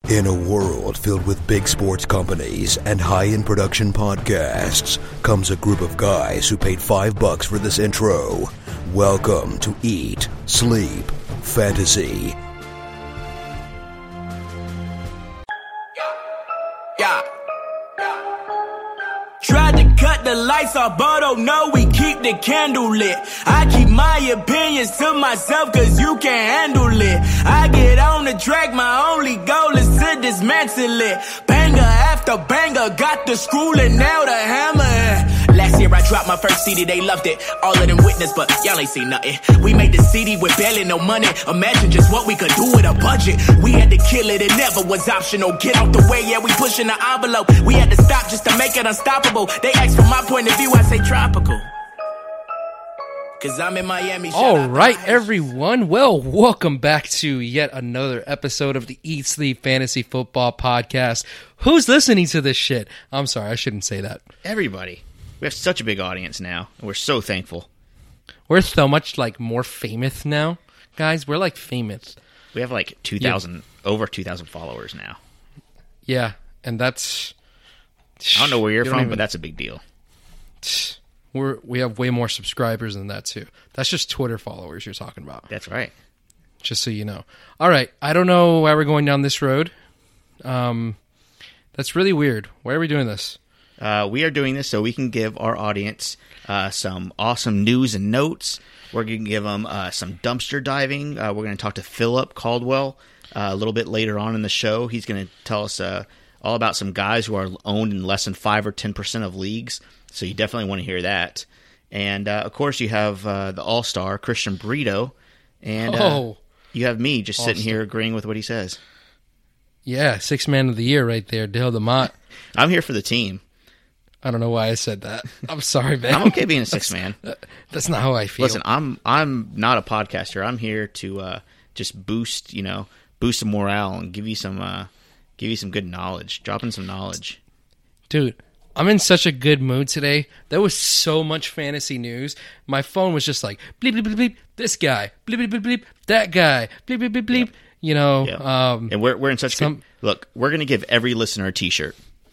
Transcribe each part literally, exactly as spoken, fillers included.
In a world filled with big sports companies and high-end production podcasts comes a group of guys who paid five bucks for this intro. Welcome to Eat, Sleep, Fantasy. Yeah. Tried to cut the lights off, but oh no, we keep the candle lit. I keep my opinions to myself, cause you can't handle it. I get on the track, my only goal is to dismantle it. Banger after banger, got the screw and now the hammer. Last year I dropped my first C D, they loved it. All of them witness, but y'all ain't seen nothing. We made the C D with barely no money. Imagine just what we could do with a budget. We had to kill it, it never was optional. Get out the way, yeah, we pushing the envelope. We had to stop just to make it unstoppable. They ask for my point of view, I say tropical. Cause I'm in Miami. All right, everyone. Well, welcome back to yet another episode of the Eat, Sleep, Fantasy Football Podcast. Who's listening to this shit? I'm sorry, I shouldn't say that. Everybody. We have such a big audience now, and we're so thankful. We're so much, like, more famous now, guys. We're, like, famous. We have, like, two thousand, yeah. over two thousand followers now. Yeah, and that's... I don't know where you're you from, even, but that's a big deal. We're, we have way more subscribers than that, too. That's just Twitter followers you're talking about. That's right. Just so you know. All right, I don't know why we're going down this road. Um, That's really weird. Why are we doing this? Uh, we are doing this so we can give our audience uh, some awesome news and notes. We're going to give them uh, some dumpster diving. Uh, we're going to talk to Philip Caldwell uh, a little bit later on in the show. He's going to tell us uh, all about some guys who are owned in less than five or ten percent of leagues. So you definitely want to hear that. And, uh, of course, you have uh, the all-star, Christian Burrito. And uh, oh, you have me just all-star. sitting here agreeing with what he says. Yeah, sixth man of the year right there, Dale DeMott. I'm here for the team. I don't know why I said that. I'm sorry, man. I'm okay being a sixth man. That's not how I feel. Listen, I'm I'm not a podcaster. I'm here to uh, just boost, you know, boost some morale and give you some uh, give you some good knowledge, dropping some knowledge. Dude, I'm in such a good mood today. There was so much fantasy news. My phone was just like bleep bleep bleep bleep. This guy, bleep bleep bleep bleep. That guy, bleep bleep bleep bleep. Yep. You know, yep. um, and we're we're in such some, good look. We're gonna give every listener a T-shirt.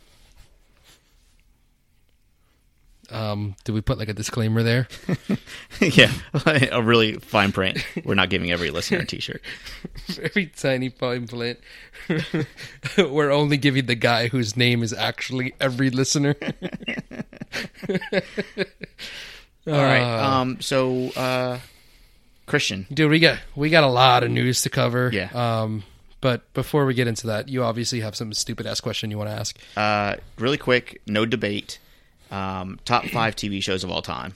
Um, do we put like a disclaimer there? Yeah, a really fine print. We're not giving every listener a T-shirt. Very tiny fine print. We're only giving the guy whose name is actually every listener. All right. Um. So, uh, Christian, dude, we got we got a lot of news to cover. Yeah. Um. But before we get into that, you obviously have some stupid ass question you want to ask. Uh, really quick, no debate. Um, top five T V shows of all time.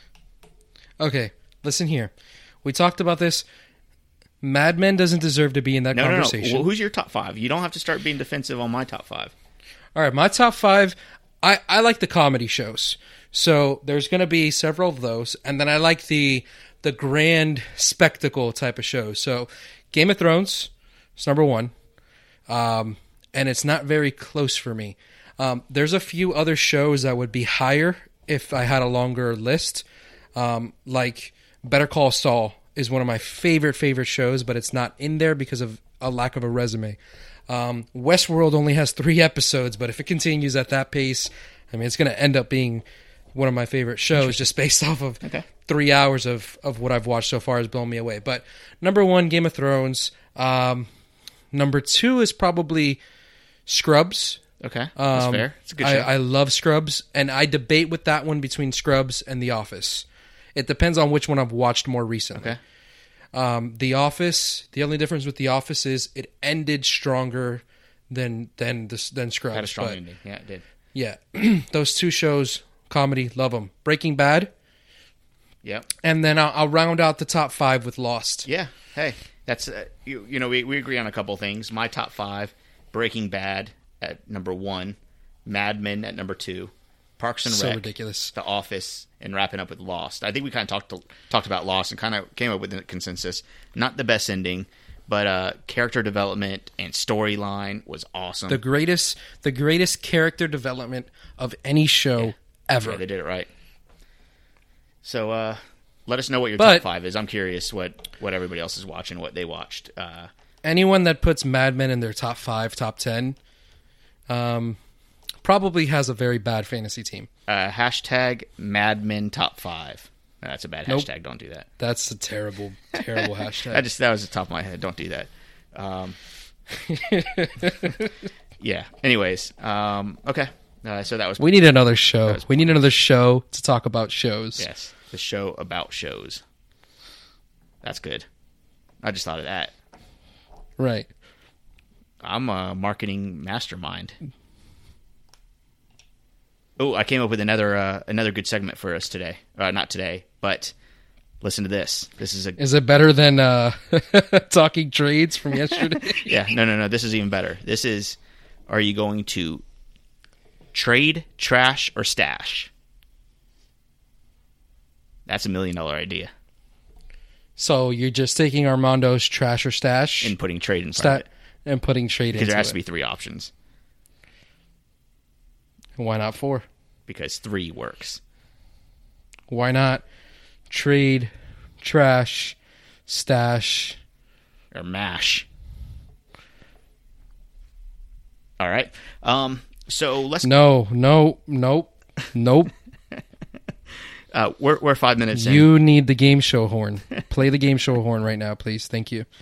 Okay, listen here. We talked about this. Mad Men doesn't deserve to be in that no, conversation. No, no. Well, who's your top five? You don't have to start being defensive on my top five. All right, my top five, I, I like the comedy shows. So there's going to be several of those. And then I like the the grand spectacle type of shows. So Game of Thrones is number one. Um, and it's not very close for me. Um, there's a few other shows that would be higher if I had a longer list. Um, like Better Call Saul is one of my favorite, favorite shows, but it's not in there because of a lack of a resume. Um, Westworld only has three episodes, but if it continues at that pace, I mean, it's going to end up being one of my favorite shows just based off of okay. three hours of, of what I've watched so far has blown me away. But number one, Game of Thrones. Um, number two is probably Scrubs. Okay, that's um, fair. It's a good show. I, I love Scrubs, and I debate with that one between Scrubs and The Office. It depends on which one I've watched more recently. Okay. Um, The Office, the only difference with The Office is it ended stronger than than this than Scrubs. Had a strong but, ending. Yeah, it did. Yeah, those two shows, comedy, love them. Breaking Bad. Yep. And then I'll, I'll round out the top five with Lost. Yeah. Hey, that's uh, you. You know, we we agree on a couple things. My top five: Breaking Bad at number one, Mad Men at number two, Parks and so Rec, ridiculous. The Office, and wrapping up with Lost. I think we kind of talked to, talked about Lost and kind of came up with a consensus. Not the best ending, but uh, character development and storyline was awesome. The greatest, the greatest character development of any show yeah. ever. Yeah, they did it right. So uh, let us know what your but, top five is. I'm curious what, what everybody else is watching, what they watched. Uh, anyone that puts Mad Men in their top five, top ten, um, probably has a very bad fantasy team. Uh, hashtag Mad Men top five. No, that's a bad Nope. hashtag. Don't do that. That's a terrible, terrible hashtag. I just that was the top of my head. Don't do that. Um, yeah. Anyways, um, okay. Uh, so that was We need another show. was- We need another show to talk about shows. yes, the show about shows. That's good. I just thought of that. Right. I'm a marketing mastermind. Oh, I came up with another uh, another good segment for us today. Uh, not today, but listen to this. This is a Is it better than uh, talking trades from yesterday? yeah. No, no, no. This is even better. This is: are you going to trade, trash, or stash? That's a million dollar idea. So you're just taking Armando's trash or stash And putting trade in front stat and putting trade because into there has it. to be three options Why not four? because three works. Why not trade, trash, stash? Or mash. All right. Um. So let's. No, no, nope, nope. Uh, we're we're five minutes in. You need the game show horn. Play the game show horn right now, please. Thank you.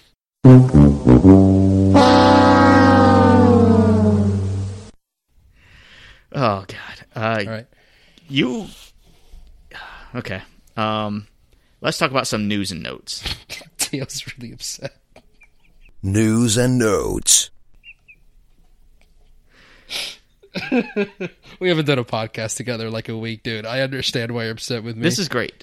Oh God. Uh, All right. You. Okay. Um. Let's talk about some news and notes. Dale's really upset. News and notes. We haven't done a podcast together in like a week, dude. I understand why you're upset with me. This is great.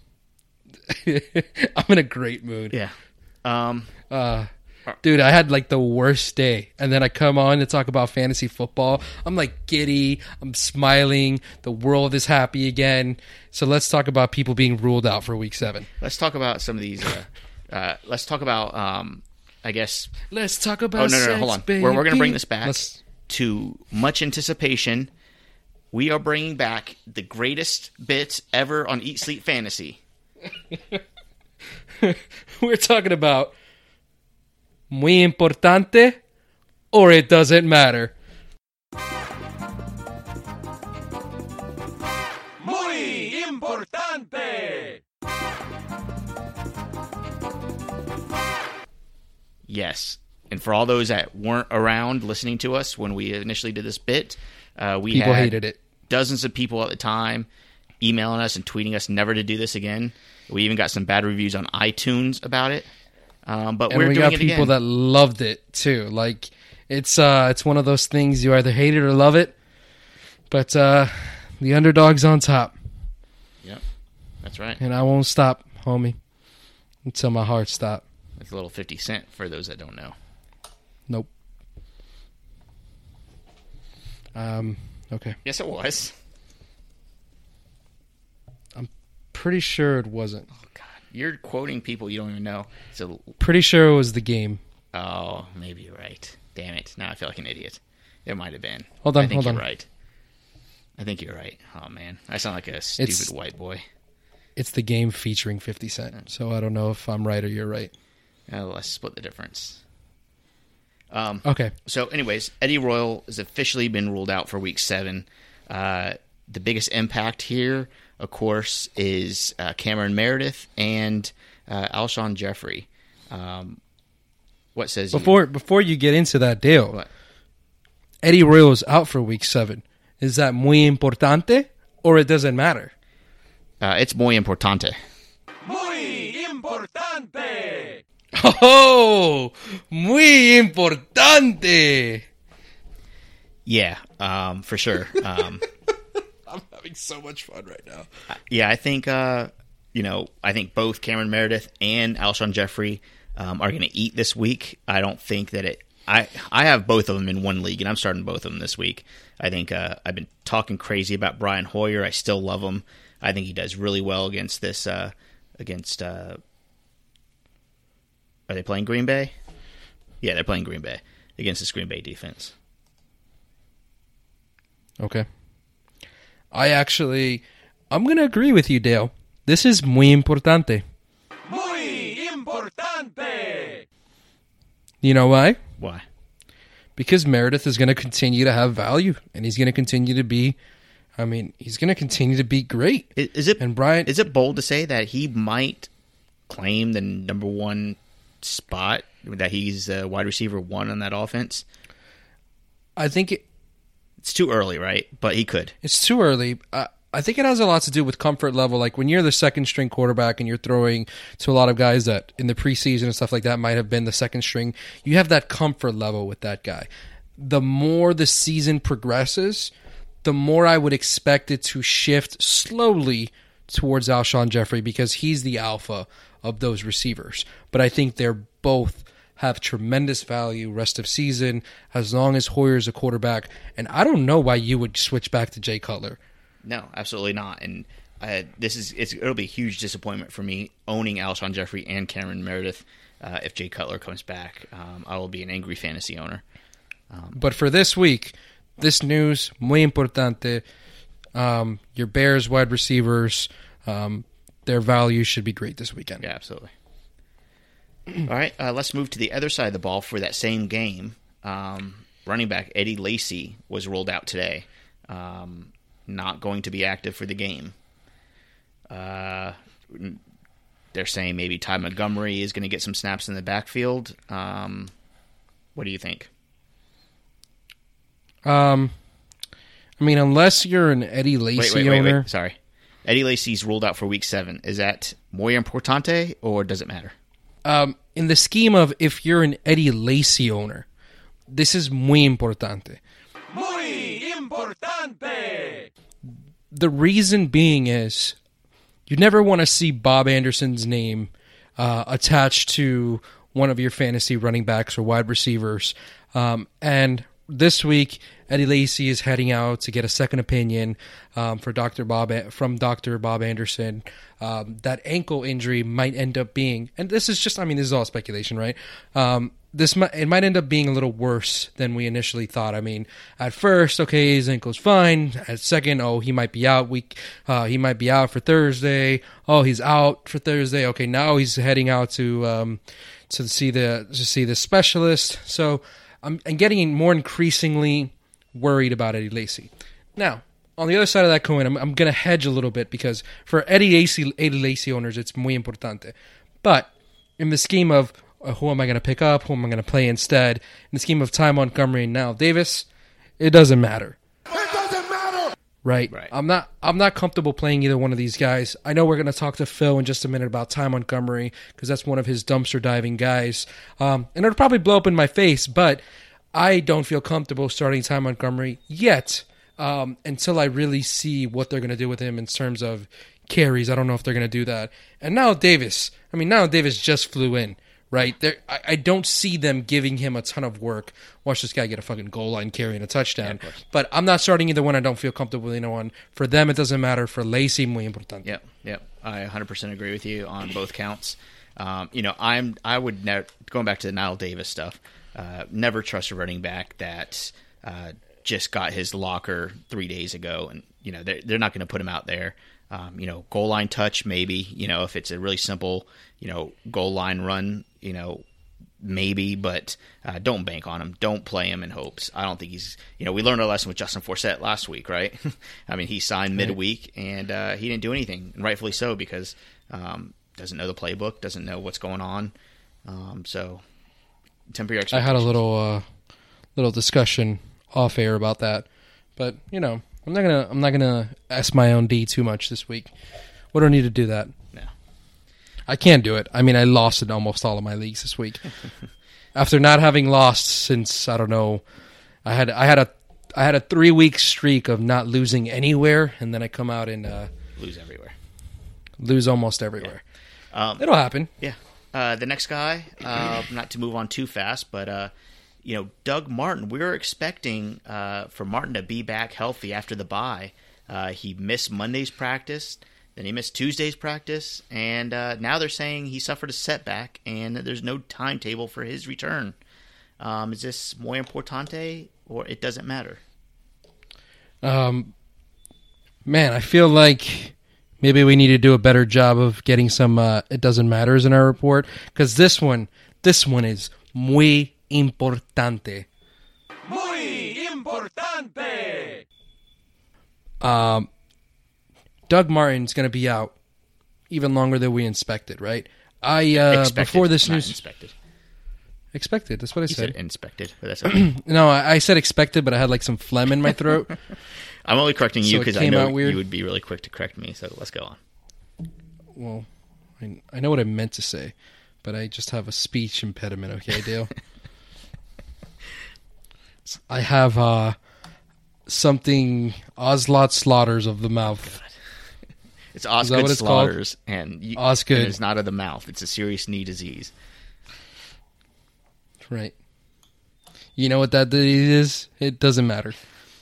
I'm in a great mood. Yeah. Um. Uh, dude, I had like the worst day. And then I come on to talk about fantasy football. I'm like giddy. I'm smiling. The world is happy again. So let's talk about people being ruled out for week seven. Let's talk about some of these. Uh, uh, let's talk about. Um. I guess. Let's talk Oh about no no, no sex, hold on. baby. We're we're gonna bring this back Let's- to much anticipation. We are bringing back the greatest bit ever on Eat Sleep Fantasy. We're talking about muy importante or it doesn't matter. Muy importante. Yes. And for all those that weren't around listening to us when we initially did this bit, uh, we People had hated it. dozens of people at the time emailing us and tweeting us never to do this again. We even got some bad reviews on iTunes about it. Um, but And we're we doing got it people again. that loved it too. Like it's uh it's one of those things you either hate it or love it. But uh the underdog's on top. Yep, that's right. And I won't stop, homie. Until my heart stops. It's a little fifty cent for those that don't know. Nope. Um okay. Yes, it was. Pretty sure it wasn't. Oh, God. You're quoting people you don't even know. So, Pretty sure it was the game. oh, maybe you're right. Damn it. Now I feel like an idiot. It might have been. Hold on, I think hold you're on. right. I think you're right. Oh, man. I sound like a stupid It's- white boy. It's the game featuring fifty Cent. So I don't know if I'm right or you're right. Uh, let's split the difference. Um, Okay. So, anyways, Eddie Royal has officially been ruled out for week seven. Uh, the biggest impact here, of course, is uh, Cameron Meredith and uh, Alshon Jeffrey. Um, what says you? Before before you get into that deal, What? Eddie Royal is out for week seven. Is that muy importante or it doesn't matter? Uh, it's muy importante. Muy importante. Oh, muy importante. Yeah, um, for sure. Um, I'm having so much fun right now. yeah, I think uh, you know, I think both Cameron Meredith and Alshon Jeffrey um, are going to eat this week. I don't think that it. I I have both of them in one league, and I'm starting both of them this week. I think uh, I've been talking crazy about Brian Hoyer. I still love him. I think he does really well against this. Uh, against uh, are they playing Green Bay? Yeah, they're playing Green Bay against this Green Bay defense. Okay. I actually, I'm going to agree with you, Dale. This is muy importante. Muy importante. You know why? Why? Because Meredith is going to continue to have value, and he's going to continue to be, I mean, he's going to continue to be great. Is, is it and Brian, is it bold to say that he might claim the number one spot, that he's uh, wide receiver one on that offense? I think it, it's too early, right? But he could. It's too early. Uh, I think it has a lot to do with comfort level. Like when you're the second string quarterback and you're throwing to a lot of guys that in the preseason and stuff like that might have been the second string, you have that comfort level with that guy. The more the season progresses, the more I would expect it to shift slowly towards Alshon Jeffrey because he's the alpha of those receivers. But I think they're both have tremendous value rest of season as long as Hoyer's a quarterback. And I don't know why you would switch back to Jay Cutler. No, absolutely not. And uh, this is it's, it'll be a huge disappointment for me owning Alshon Jeffrey and Cameron Meredith. Uh, if Jay Cutler comes back, um, I will be an angry fantasy owner. Um, but for this week, this news, muy importante. Um, your Bears wide receivers, um, their value should be great this weekend. Yeah, absolutely. All right, uh, let's move to the other side of the ball for that same game. Um, running back Eddie Lacy was ruled out today. Um, not going to be active for the game. Uh, they're saying maybe Ty Montgomery is going to get some snaps in the backfield. Um, what do you think? Um, I mean, unless you're an Eddie Lacy wait, wait, wait, owner. Wait, sorry. Eddie Lacy's ruled out for week seven. Is that muy importante or does it matter? Um, in the scheme of if you're an Eddie Lacy owner, this is muy importante. Muy importante. The reason being is you never want to see Bob Anderson's name uh, attached to one of your fantasy running backs or wide receivers. Um, and this week, Eddie Lacy is heading out to get a second opinion um, for Doctor Bob from Doctor Bob Anderson. Um, that ankle injury might end up being, and this is just, I mean, this is all speculation, right? Um, this might, it might end up being a little worse than we initially thought. I mean, at first, okay, his ankle's fine. At second, oh, he might be out week. Uh, he might be out for Thursday. Oh, he's out for Thursday. Okay, now he's heading out to um, to see the to see the specialist. So I'm, I'm getting more increasingly worried about Eddie Lacy. Now, on the other side of that coin, I'm, I'm going to hedge a little bit because for Eddie Lacy, Eddie Lacy owners, it's muy importante. But in the scheme of uh, who am I going to pick up, who am I going to play instead, in the scheme of Ty Montgomery and Knile Davis, it doesn't matter. It doesn't matter. Right? Right. I'm not. I'm not comfortable playing either one of these guys. I know we're going to talk to Phil in just a minute about Ty Montgomery because that's one of his dumpster diving guys, um, and it'll probably blow up in my face. But I don't feel comfortable starting Ty Montgomery yet um, until I really see what they're going to do with him in terms of carries. I don't know if they're going to do that. And now Davis. I mean, now Davis just flew in. Right? I, I don't see them giving him a ton of work. Watch this guy get a fucking goal line carry and a touchdown. Yeah, but I'm not starting either one. I don't feel comfortable with either one. For them, it doesn't matter. For Lacy, muy importante. Yep, yep. I one hundred percent agree with you on both counts. Um, you know, I'm I would never, going back to the Knile Davis stuff, uh, never trust a running back that uh, just got his locker three days ago, and you know they're they're not going to put him out there. Um, you know, goal line touch maybe. You know, if it's a really simple, you know, goal line run. You know, maybe, but uh, don't bank on him. Don't play him in hopes. I don't think he's, you know, we learned our lesson with Justin Forsett last week, right? I mean, he signed midweek and uh, he didn't do anything, and rightfully so, because um, doesn't know the playbook, doesn't know what's going on. Um, so, temper your expectations. I had a little, uh, little discussion off air about that, but you know, I'm not gonna, I'm not gonna ask my own D too much this week. What do I need to do that? No. I can't do it. I mean, I lost in almost all of my leagues this week. After not having lost since, I don't know, I had I had a I had a three week streak of not losing anywhere, and then I come out and uh, lose everywhere, lose almost everywhere. Yeah. Um, It'll happen. Yeah. Uh, the next guy, uh, not to move on too fast, but uh, you know, Doug Martin. We were expecting uh, for Martin to be back healthy after the bye. Uh, he missed Monday's practice. Then he missed Tuesday's practice, and uh, now they're saying he suffered a setback, and there's no timetable for his return. Um, is this muy importante, or it doesn't matter? Um, man, I feel like maybe we need to do a better job of getting some uh, it doesn't matters in our report, because this one, this one is muy importante. Muy importante. Um, Doug Martin's going to be out even longer than we expected, right? I uh, Expected, before this not news inspected. expected. That's what I You said. said inspected, but that's okay. No, I, I said expected, but I had like some phlegm in my throat. I'm only correcting you So it because I came know out weird? you would be really quick to correct me. So let's go on. Well, I, I know what I meant to say, but I just have a speech impediment. Okay, Dale. I have uh, something Oslot Slaughters of the mouth. It's that Osgood what it's called? Slaughters, and, you, Osgood. and it's not of the mouth. It's a serious knee disease. Right. You know what that is? It doesn't matter.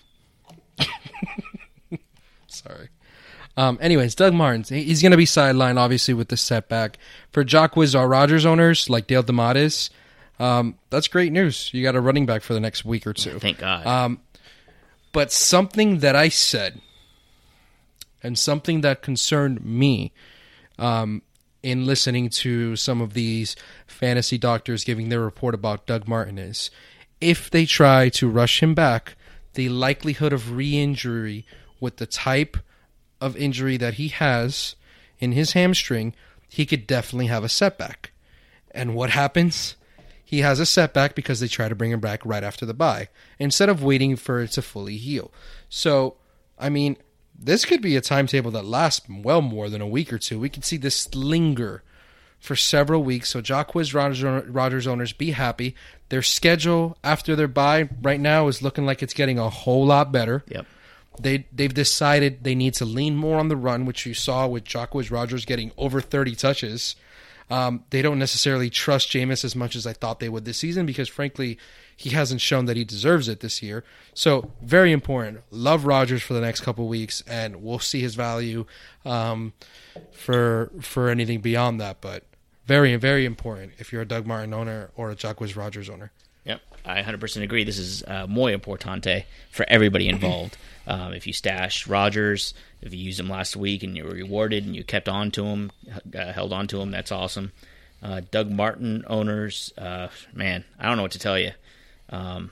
Sorry. Um, anyways, Doug Martin, he's going to be sidelined, obviously, with the setback. For Jacquizz or Rogers owners, like Dale DeMatteis, um, that's great news. You got a running back for the next week or two. Thank God. Um, but something that I said, and something that concerned me um, in listening to some of these fantasy doctors giving their report about Doug Martin is, if they try to rush him back, the likelihood of re-injury with the type of injury that he has in his hamstring, he could definitely have a setback. And what happens? He has a setback because they try to bring him back right after the bye, instead of waiting for it to fully heal. So, I mean, this could be a timetable that lasts well more than a week or two. We could see this linger for several weeks. So Jacquizz Rogers, Rogers owners, be happy. Their schedule after their bye right now is looking like it's getting a whole lot better. Yep. They, they've decided they need to lean more on the run, which you saw with Jacquizz Rogers getting over thirty touches. Um, they don't necessarily trust Jameis as much as I thought they would this season because, frankly, he hasn't shown that he deserves it this year. So, very important. Love Rodgers for the next couple of weeks, and we'll see his value um, for for anything beyond that. But very, very important if you're a Doug Martin owner or a Jacquizz Rogers owner. Yep, I one hundred percent agree. This is uh, muy importante for everybody involved. um, if you stashed Rodgers, if you used him last week and you were rewarded and you kept on to him, uh, held on to him, that's awesome. Uh, Doug Martin owners, uh, man, I don't know what to tell you. Um,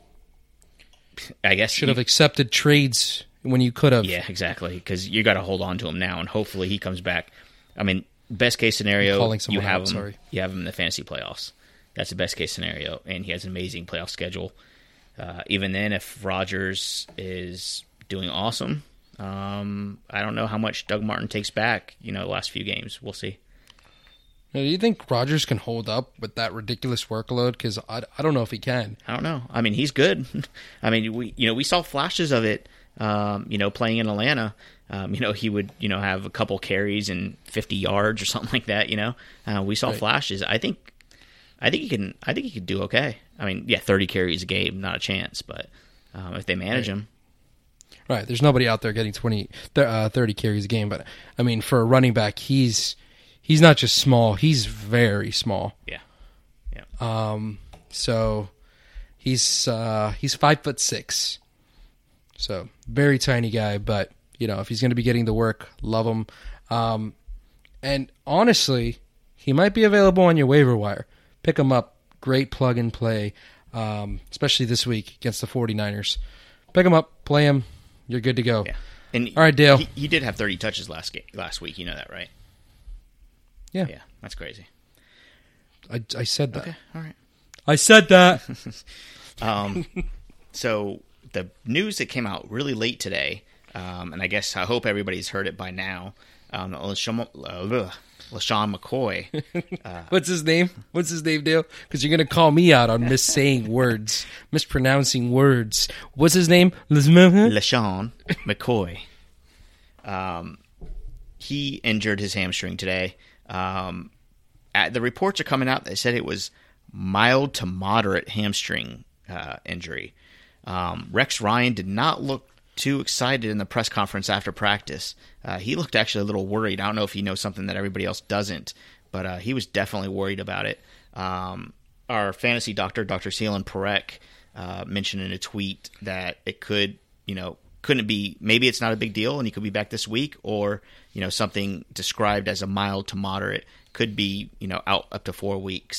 I guess Should you, have accepted trades when you could have. Yeah, exactly, because you got to hold on to him now, and hopefully he comes back. I mean, best case scenario, calling you someone have out, him. sorry. You have him in the fantasy playoffs. That's the best case scenario, and he has an amazing playoff schedule. Uh, even then, if Rodgers is doing awesome, um, I don't know how much Doug Martin takes back. You know, the last few games, we'll see. Now, do you think Rodgers can hold up with that ridiculous workload? Because I, I don't know if he can. I don't know. I mean, he's good. I mean, we you know we saw flashes of it. Um, you know, playing in Atlanta. Um, you know, he would you know have a couple carries and fifty yards or something like that. You know, uh, we saw Right. flashes. I think. I think he can. I think he could do okay. I mean, yeah, thirty carries a game, not a chance. But um, if they manage Right. him, Right. There's nobody out there getting twenty, uh, thirty carries a game. But, I mean, for a running back, he's he's not just small. He's very small. yeah, yeah, Um, so he's uh, he's five foot six. So very tiny guy. But, you know, if he's going to be getting the work, love him. Um, and honestly, he might be available on your waiver wire. Pick him up. Great plug and play, um, especially this week against the 49ers. Pick him up, play him. You're good to go. yeah. And All right, Dale. He, he did have thirty touches last game, last week. You know that, right? Yeah, Yeah, that's crazy. I, I said that. Okay, all right. I said that. Um, so the news that came out really late today, um, and I guess I hope everybody's heard it by now. Um, LaShawn, uh, LaShawn McCoy. What's his name? What's his name, Dale? Because you're going to call me out on missaying words, mispronouncing words. What's his name? LaShawn McCoy. Um, he injured his hamstring today. Um, at, the reports are coming out that said it was mild to moderate hamstring uh, injury. Um, Rex Ryan did not look too excited in the press conference after practice. Uh, he looked actually a little worried. I don't know if he knows something that everybody else doesn't, but uh, he was definitely worried about it. Um, our fantasy doctor, Doctor Seelan Parekh, uh, mentioned in a tweet that it could, you know, couldn't be, maybe it's not a big deal and he could be back this week, or, you know, something described as a mild to moderate could be, you know, out up to four weeks.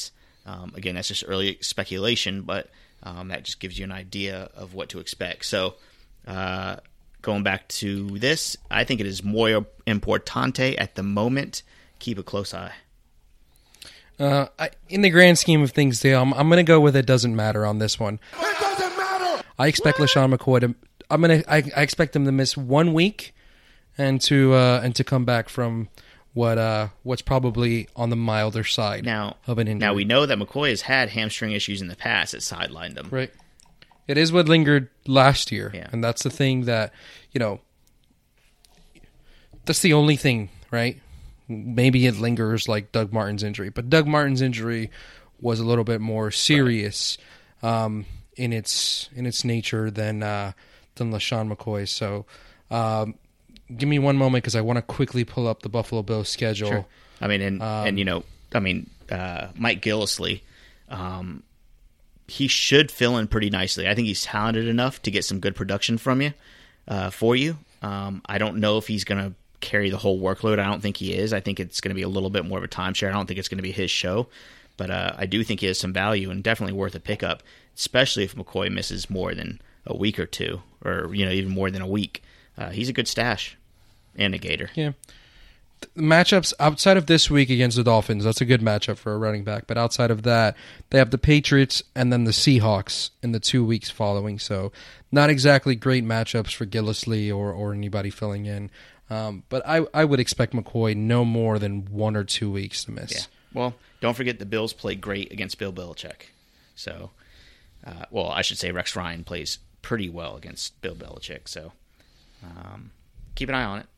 Um, again, that's just early speculation, but um, that just gives you an idea of what to expect. So, uh, going back to this, I think it is muy importante at the moment. Keep a close eye. Uh, I, in the grand scheme of things, Dale, I'm, I'm going to go with it doesn't matter on this one. It doesn't matter! I expect LeSean McCoy to. I'm gonna. I, I expect him to miss one week, and to uh, and to come back from what uh, what's probably on the milder side Now, of an injury. now we know that McCoy has had hamstring issues in the past that sidelined him. Right. It is what lingered last year, Yeah. and that's the thing that you know. That's the only thing, right? Maybe it lingers like Doug Martin's injury, but Doug Martin's injury was a little bit more serious um, in its in its nature than uh, than LeSean McCoy. So, um, give me one moment because I want to quickly pull up the Buffalo Bills schedule. Sure. I mean, and Um, and you know, I mean, uh, Mike Gillislee, um, he should fill in pretty nicely. I think he's talented enough to get some good production from you, uh, for you. Um, I don't know if he's going to carry the whole workload. I don't think he is. I think it's going to be a little bit more of a timeshare. I don't think it's going to be his show, but uh, I do think he has some value and definitely worth a pickup, especially if McCoy misses more than a week or two, or you know, even more than a week. Uh, he's a good stash and a Gator. Yeah. The matchups outside of this week against the Dolphins, that's a good matchup for a running back. But outside of that, they have the Patriots and then the Seahawks in the two weeks following. So not exactly great matchups for Gillislee or, or anybody filling in. Um, but I, I would expect McCoy no more than one or two weeks to miss. Yeah. Well, don't forget the Bills played great against Bill Belichick. So, uh, well, I should say Rex Ryan plays pretty well against Bill Belichick. So, um, keep an eye on it.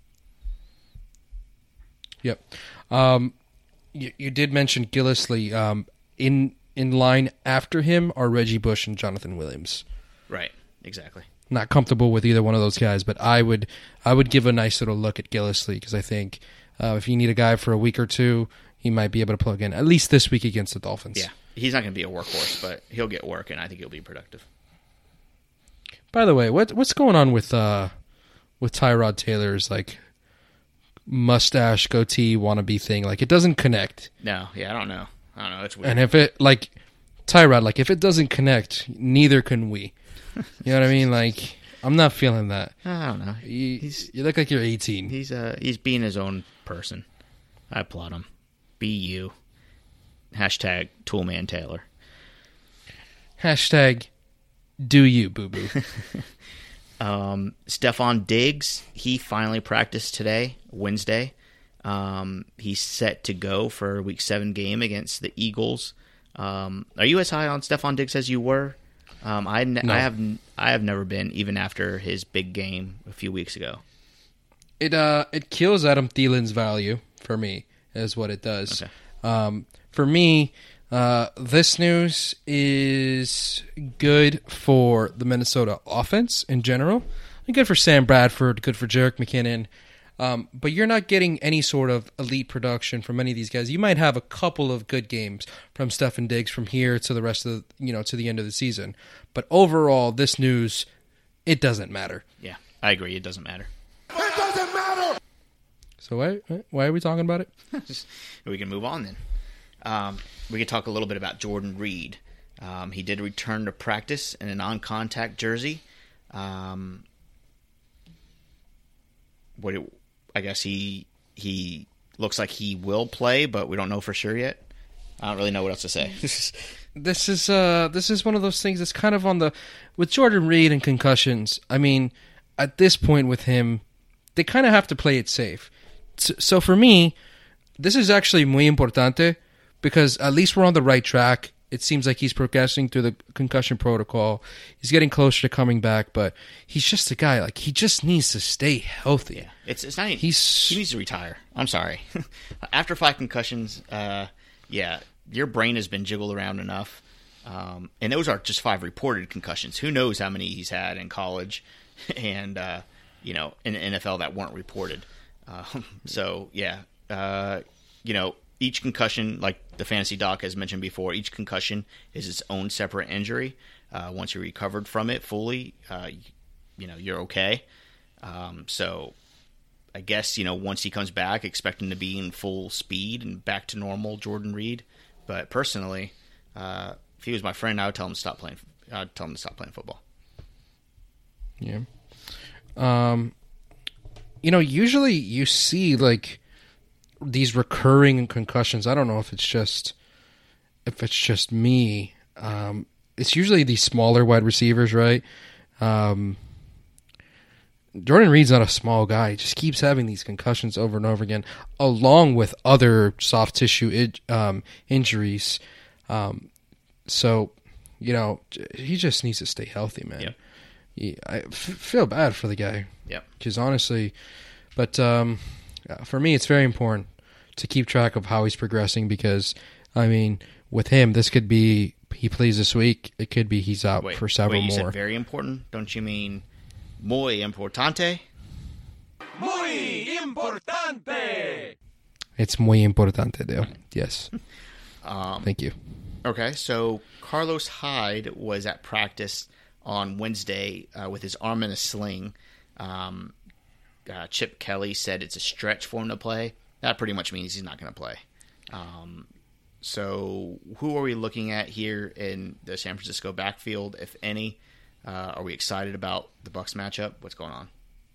Yep. Um, you, you did mention Gillislee. Um, in in line after him are Reggie Bush and Jonathan Williams. Right. Exactly. Not comfortable with either one of those guys, but I would I would give a nice little look at Gillislee because I think uh, if you need a guy for a week or two, he might be able to plug in at least this week against the Dolphins. Yeah. He's not going to be a workhorse, but he'll get work, and I think he'll be productive. By the way, what what's going on with uh with Tyrod Taylor's like mustache goatee wannabe thing? Like it doesn't connect. No, yeah, I don't know. I don't know. It's weird. And if it like Tyrod, like if it doesn't connect, neither can we. You know what I mean? Like I'm not feeling that. I don't know. You, He's you look like you're eighteen. he's uh he's being his own person. I applaud him. Be you. Hashtag Toolman Taylor. Hashtag do you, boo-boo. Um, Stephon Diggs, he finally practiced today, Wednesday. Um, he's set to go for week seven game against the Eagles. Um, are you as high on Stephon Diggs as you were? Um, I, ne- No. I have n- I have never been, even after his big game a few weeks ago. It uh it kills Adam Thielen's value for me, is what it does. Okay. Um, for me, uh, this news is good for the Minnesota offense in general, and good for Sam Bradford, good for Jerick McKinnon. Um, but you're not getting any sort of elite production from any of these guys. You might have a couple of good games from Stephon Diggs from here to the rest of the, you know, to the end of the season. But overall, this news, it doesn't matter. Yeah, I agree. It doesn't matter. It doesn't matter! So why why are we talking about it? We can move on then. Um, we can talk a little bit about Jordan Reed. Um, he did return to practice in a non-contact jersey. Um, what it, I guess he he looks like he will play, but we don't know for sure yet. I don't really know what else to say. This is uh this is one of those things that's kind of on the with Jordan Reed and concussions. I mean, at this point with him, they kind of have to play it safe. So, so for me, this is actually muy importante because at least we're on the right track. It seems like he's progressing through the concussion protocol. He's getting closer to coming back, but he's just a guy like he just needs to stay healthy. Yeah, it's it's not. Even, He's- he needs to retire. I'm sorry. After five concussions, uh, yeah, your brain has been jiggled around enough, um, and those are just five reported concussions. Who knows how many he's had in college, and uh, you know, in the N F L that weren't reported. Um, so yeah, uh, you know, each concussion, like the fantasy doc has mentioned before, each concussion is its own separate injury. Uh, once you're recovered from it fully, uh, you, you know, you're okay. Um, so I guess, you know, once he comes back, expect him to be in full speed and back to normal Jordan Reed. But personally, Uh, if he was my friend, I would tell him to stop playing. I'd tell him to stop playing football. Yeah. Um, you know, usually you see like these recurring concussions. I don't know if it's just if it's just me. Um, it's usually these smaller wide receivers, right? Um, Jordan Reed's not a small guy. He just keeps having these concussions over and over again, along with other soft tissue um, injuries. Um, so, you know, he just needs to stay healthy, man. Yep. He, I f- feel bad for the guy. Yeah. Because honestly, but um, for me, it's very important to keep track of how he's progressing because, I mean, with him, this could be he plays this week. It could be he's out Wait, for several wait, you more. said very important? Don't you mean muy importante? Muy importante. It's muy importante, Dale. Yes. Um, Thank you. Okay, so Carlos Hyde was at practice on Wednesday uh, with his arm in a sling. Um, uh, Chip Kelly said it's a stretch for him to play. That pretty much means he's not going to play. Um, so who are we looking at here in the San Francisco backfield, if any? Uh, are we excited about the Bucs matchup? What's going on?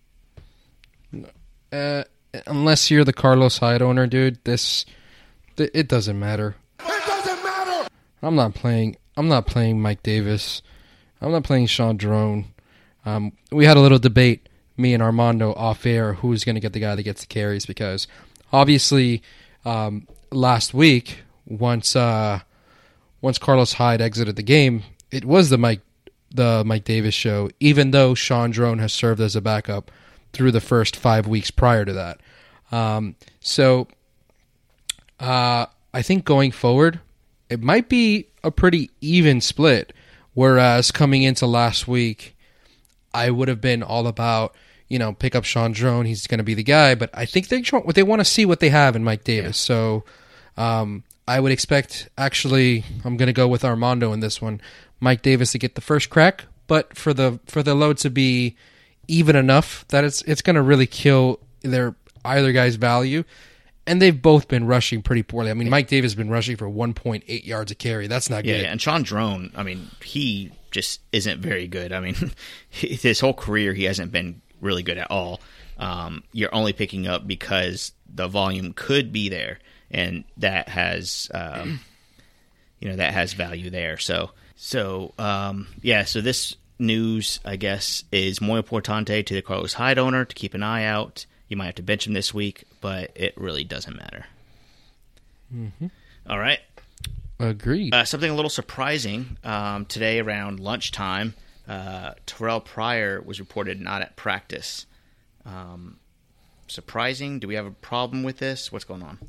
Uh, unless you're the Carlos Hyde owner, dude, this th- it doesn't matter. It doesn't matter. I'm not playing. I'm not playing Mike Davis. I'm not playing Sean Drone. Um, we had a little debate, me and Armando, off air, who's going to get the guy that gets the carries because obviously um, last week, once uh, once Carlos Hyde exited the game, it was the Mike the Mike Davis show. Even though Sean Drone has served as a backup through the first five weeks prior to that, um, so uh, I think going forward, it might be a pretty even split. Whereas coming into last week, I would have been all about, you know, pick up Sean Drone. He's going to be the guy. But I think they they want to see what they have in Mike Davis. Yeah. So um, I would expect, actually, I'm going to go with Armando in this one, Mike Davis to get the first crack. But for the for the load to be even enough that it's it's going to really kill their either guy's value. And they've both been rushing pretty poorly. I mean, Mike Davis has been rushing for one point eight yards a carry. That's not yeah, good. Yeah, and Sean Drone, I mean, he just isn't very good. I mean, his whole career, he hasn't been really good at all. Um, you're only picking up because the volume could be there, and that has, um, you know, that has value there. So, so um, yeah, so this news, I guess, is muy importante to the Carlos Hyde owner to keep an eye out. You might have to bench him this week, but it really doesn't matter. Mm-hmm. All right. Agreed. Uh, something a little surprising. Um, today around lunchtime, uh, Terrell Pryor was reported not at practice. Um, surprising? Do we have a problem with this? What's going on?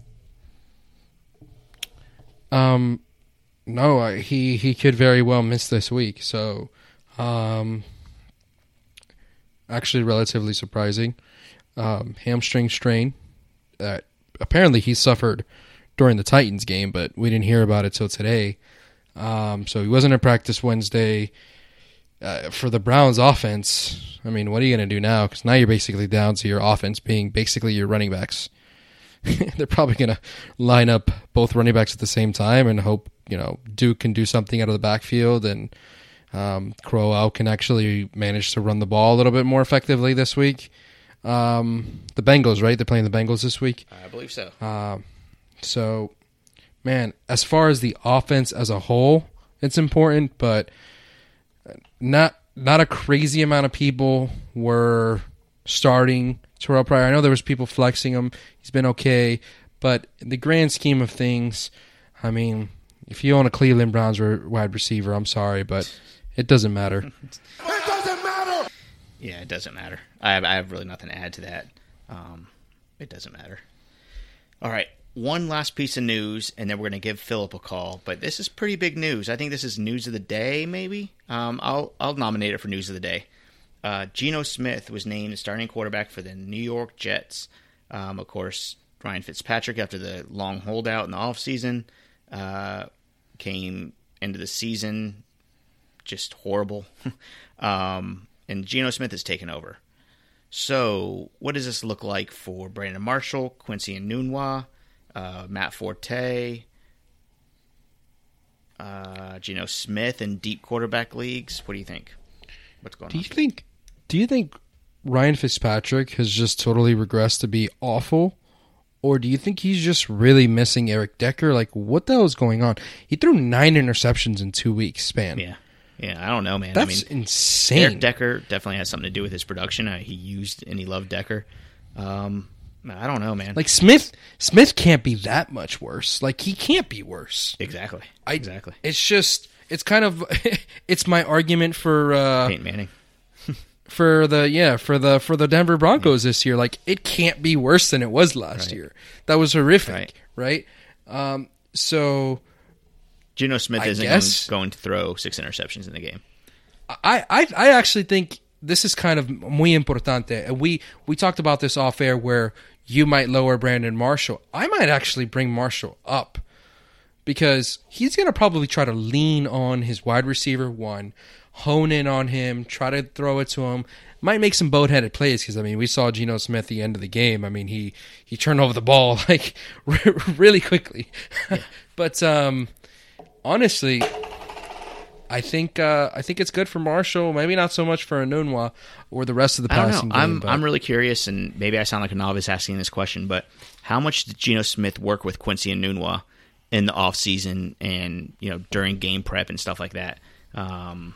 Um, no, I, he, he could very well miss this week. So, um, actually relatively surprising. Um, hamstring strain that apparently he suffered during the Titans game, but we didn't hear about it till today. Um, so he wasn't in practice Wednesday. Uh, for the Browns offense, I mean, what are you going to do now? Because now you're basically down to your offense being basically your running backs. They're probably going to line up both running backs at the same time and hope, you know, Duke can do something out of the backfield and um, Crowell can actually manage to run the ball a little bit more effectively this week. Um, the Bengals, right? They're playing the Bengals this week. I believe so. Uh, so, man, as far as the offense as a whole, it's important, but not not a crazy amount of people were starting Terrell Pryor. I know there was people flexing him. He's been okay, but in the grand scheme of things, I mean, if you own a Cleveland Browns wide receiver, I'm sorry, but it doesn't matter. It doesn't matter. Yeah, it doesn't matter. I have, I have really nothing to add to that. Um, it doesn't matter. All right, one last piece of news, and then we're going to give Philip a call. But this is pretty big news. I think this is news of the day, maybe. Um, I'll I'll nominate it for news of the day. Uh, Geno Smith was named the starting quarterback for the New York Jets. Um, of course, Ryan Fitzpatrick, after the long holdout in the offseason, uh, came into the season just horrible. um, and Geno Smith has taken over. So, what does this look like for Brandon Marshall, Quincy Enunwa, uh, Matt Forte? uh, Geno Smith in deep quarterback leagues. What do you think? What's going Do on? you think? Do you think Ryan Fitzpatrick has just totally regressed to be awful, or do you think he's just really missing Eric Decker? Like, what the hell is going on? He threw nine interceptions in two weeks span. Yeah, yeah. I don't know, man. That's I mean, insane. Eric Decker definitely has something to do with his production. Uh, he used and he loved Decker. Um, I don't know, man. Like Smith, Smith can't be that much worse. Like he can't be worse. exactly, I, exactly. It's just, it's kind of, it's my argument for uh, Peyton Manning. for the yeah for the for the Denver Broncos this year. Like it can't be worse than it was last Right. year. That was horrific, Right. right? Um, so Geno Smith I isn't guess- going, going to throw six interceptions in the game. I, I I actually think this is kind of muy importante. And we we talked about this off air where you might lower Brandon Marshall. I might actually bring Marshall up because he's going to probably try to lean on his wide receiver one, hone in on him, try to throw it to him. Might make some boat-headed plays because, I mean, we saw Geno Smith at the end of the game. I mean, he, he turned over the ball like really quickly. But um, honestly, I think uh, I think it's good for Marshall. Maybe not so much for Enunwa or the rest of the I don't passing know. game. I'm but I'm really curious, and maybe I sound like a novice asking this question, but how much did Geno Smith work with Quincy Enunwa in the offseason and you know during game prep and stuff like that? Um,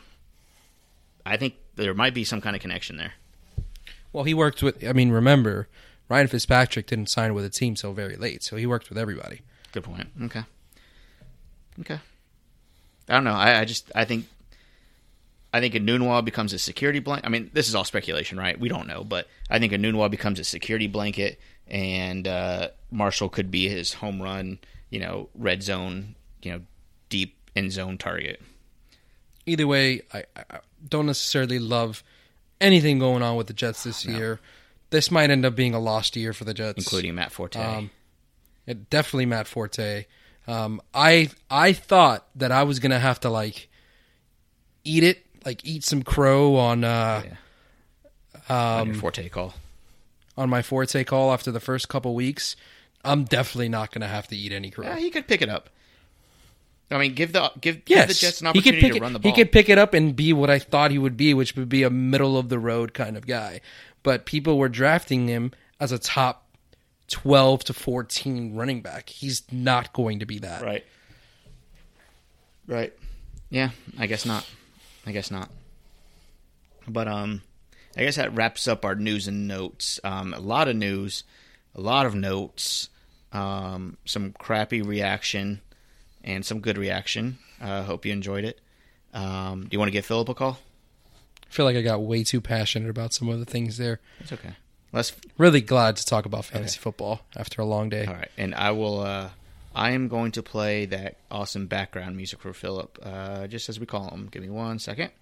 I think there might be some kind of connection there. Well, he worked with. I mean, remember, Ryan Fitzpatrick didn't sign with a team till very late, so he worked with everybody. Good point. Okay. Okay. I don't know. I, I just I think I think Enunwa becomes a security blanket. I mean, this is all speculation, right? We don't know, but I think Enunwa becomes a security blanket, and uh, Marshall could be his home run, you know, red zone, you know, deep end zone target. Either way, I, I don't necessarily love anything going on with the Jets this No. year. This might end up being a lost year for the Jets, Including Matt Forte. Um, it, definitely Matt Forte. Um, I I thought that I was gonna have to like eat it, like eat some crow on uh, yeah. On um, your Forte call. on my Forte call after the first couple weeks. I'm definitely not gonna have to eat any crow. Yeah, he could pick it up. I mean, give the give, Yes, give the Jets an he could opportunity pick to it, run the ball. He could pick it up and be what I thought he would be, which would be a middle of the road kind of guy. But people were drafting him as a top twelve to fourteen running back. He's not going to be that. Right. Right. Yeah, I guess not. I guess not. But um, I guess that wraps up our news and notes. Um, a lot of news, a lot of notes, um, some crappy reaction, and some good reaction. I uh, hope you enjoyed it. Um, do you want to give Philip a call? I feel like I got way too passionate about some of the things there. It's okay. Let's. Really glad to talk about fantasy Okay. football after a long day. All right, and I will. Uh, I am going to play that awesome background music for Philip, uh, just as we call him. Give me one second.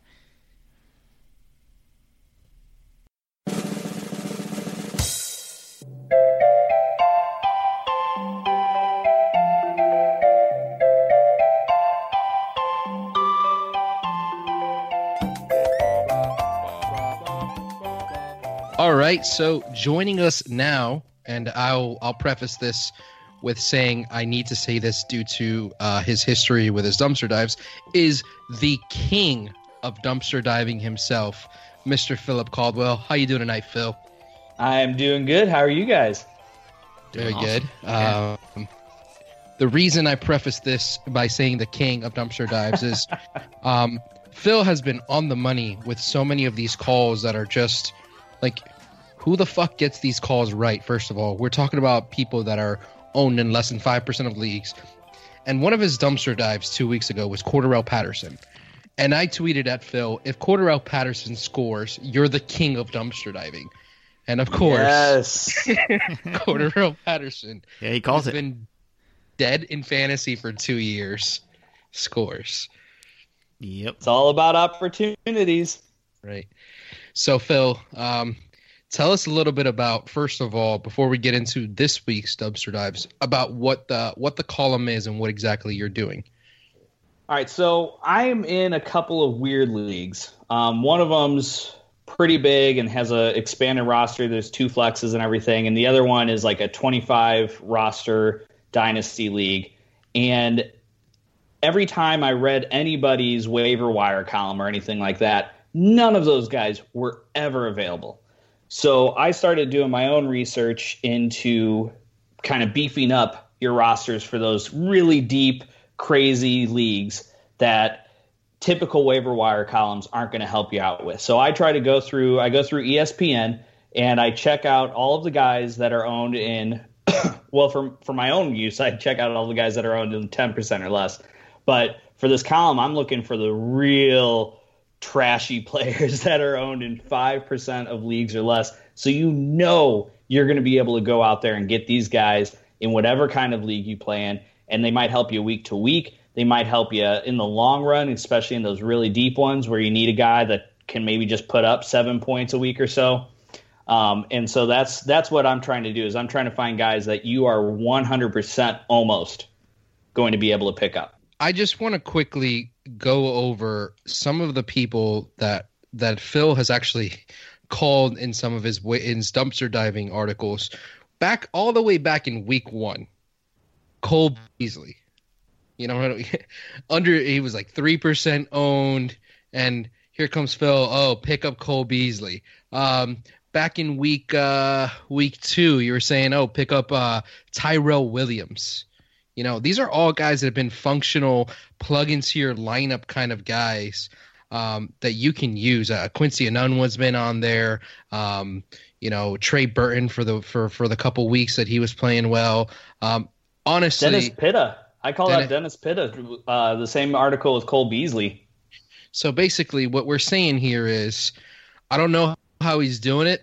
All right, so joining us now, and I'll I'll preface this with saying I need to say this due to uh, his history with his dumpster dives, is the king of dumpster diving himself, Mister Philip Caldwell. How you doing tonight, Phil? I'm doing good. How are you guys? Very Doing good. awesome. Um, the reason I preface this by saying the king of dumpster dives is um, Phil has been on the money with so many of these calls that are just like, who the fuck gets these calls right? First of all, we're talking about people that are owned in less than five percent of leagues. And one of his dumpster dives two weeks ago was Cordarrelle Patterson. And I tweeted at Phil, if Cordarrelle Patterson scores, you're the king of dumpster diving. And of course, Yes. Cordarrelle Patterson, Yeah, he calls who's it. been dead in fantasy for two years, scores. Yep. It's all about opportunities. Right. So, Phil, um, tell us a little bit about, first of all, before we get into this week's dumpster dives, about what the what the column is and what exactly you're doing. All right, so I'm in a couple of weird leagues. Um, one of them's pretty big and has a expanded roster. There's two flexes and everything, and the other one is like a twenty-five roster dynasty league. And every time I read anybody's waiver wire column or anything like that, none of those guys were ever available. So I started doing my own research into kind of beefing up your rosters for those really deep, crazy leagues that typical waiver wire columns aren't going to help you out with. So I try to go through, I go through E S P N and I check out all of the guys that are owned in, well, for, for my own use, I check out all the guys that are owned in ten percent or less. But for this column, I'm looking for the real trashy players that are owned in five percent of leagues or less. So you know you're going to be able to go out there and get these guys in whatever kind of league you play in, and they might help you week to week. They might help you in the long run, especially in those really deep ones where you need a guy that can maybe just put up seven points a week or so. Um, and so that's that's what I'm trying to do is I'm trying to find guys that you are one hundred percent almost going to be able to pick up. I just want to quickly go over some of the people that that Phil has actually called in some of his in his dumpster diving articles back all the way back in week one. Cole Beasley, you know, under he was like three percent owned, and here comes Phil. Oh, pick up Cole Beasley. Um, back in week uh, week two, you were saying, oh, pick up uh, Tyrell Williams. You know, these are all guys that have been functional, plug into your lineup kind of guys um, that you can use. Uh, Quincy Enunwa's been on there. Um, you know, Trey Burton for the for, for the couple weeks that he was playing well. Um, honestly, Dennis Pitta. I call Dennis, that Dennis Pitta. Uh, the same article as Cole Beasley. So basically, what we're saying here is, I don't know how he's doing it,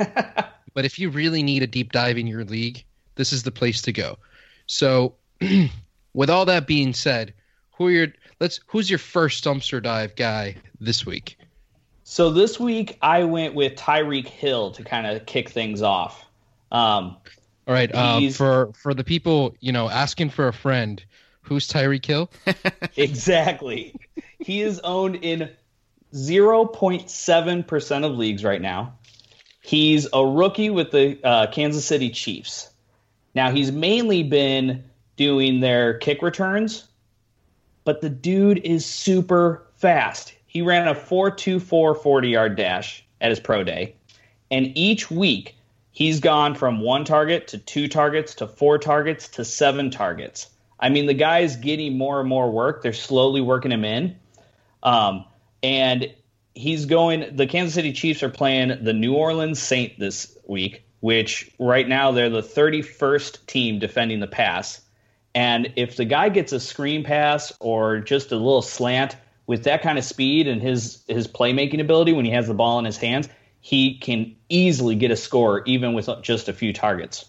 but if you really need a deep dive in your league, this is the place to go. So. With all that being said, who are your let's who's your first dumpster dive guy this week? So this week I went with Tyreek Hill to kind of kick things off. Um, all right, um, for for the people you know asking for a friend, who's Tyreek Hill? Exactly. He is owned in zero point seven percent of leagues right now. He's a rookie with the uh, Kansas City Chiefs. Now he's mainly been doing their kick returns, but the dude is super fast. He ran a four two four forty-yard dash at his pro day, and each week he's gone from one target to two targets to four targets to seven targets. I mean, the guy is getting more and more work. They're slowly working him in, um, and he's going – the Kansas City Chiefs are playing the New Orleans Saints this week, which right now they're the thirty-first team defending the pass. And if the guy gets a screen pass or just a little slant with that kind of speed and his his playmaking ability when he has the ball in his hands, he can easily get a score even with just a few targets.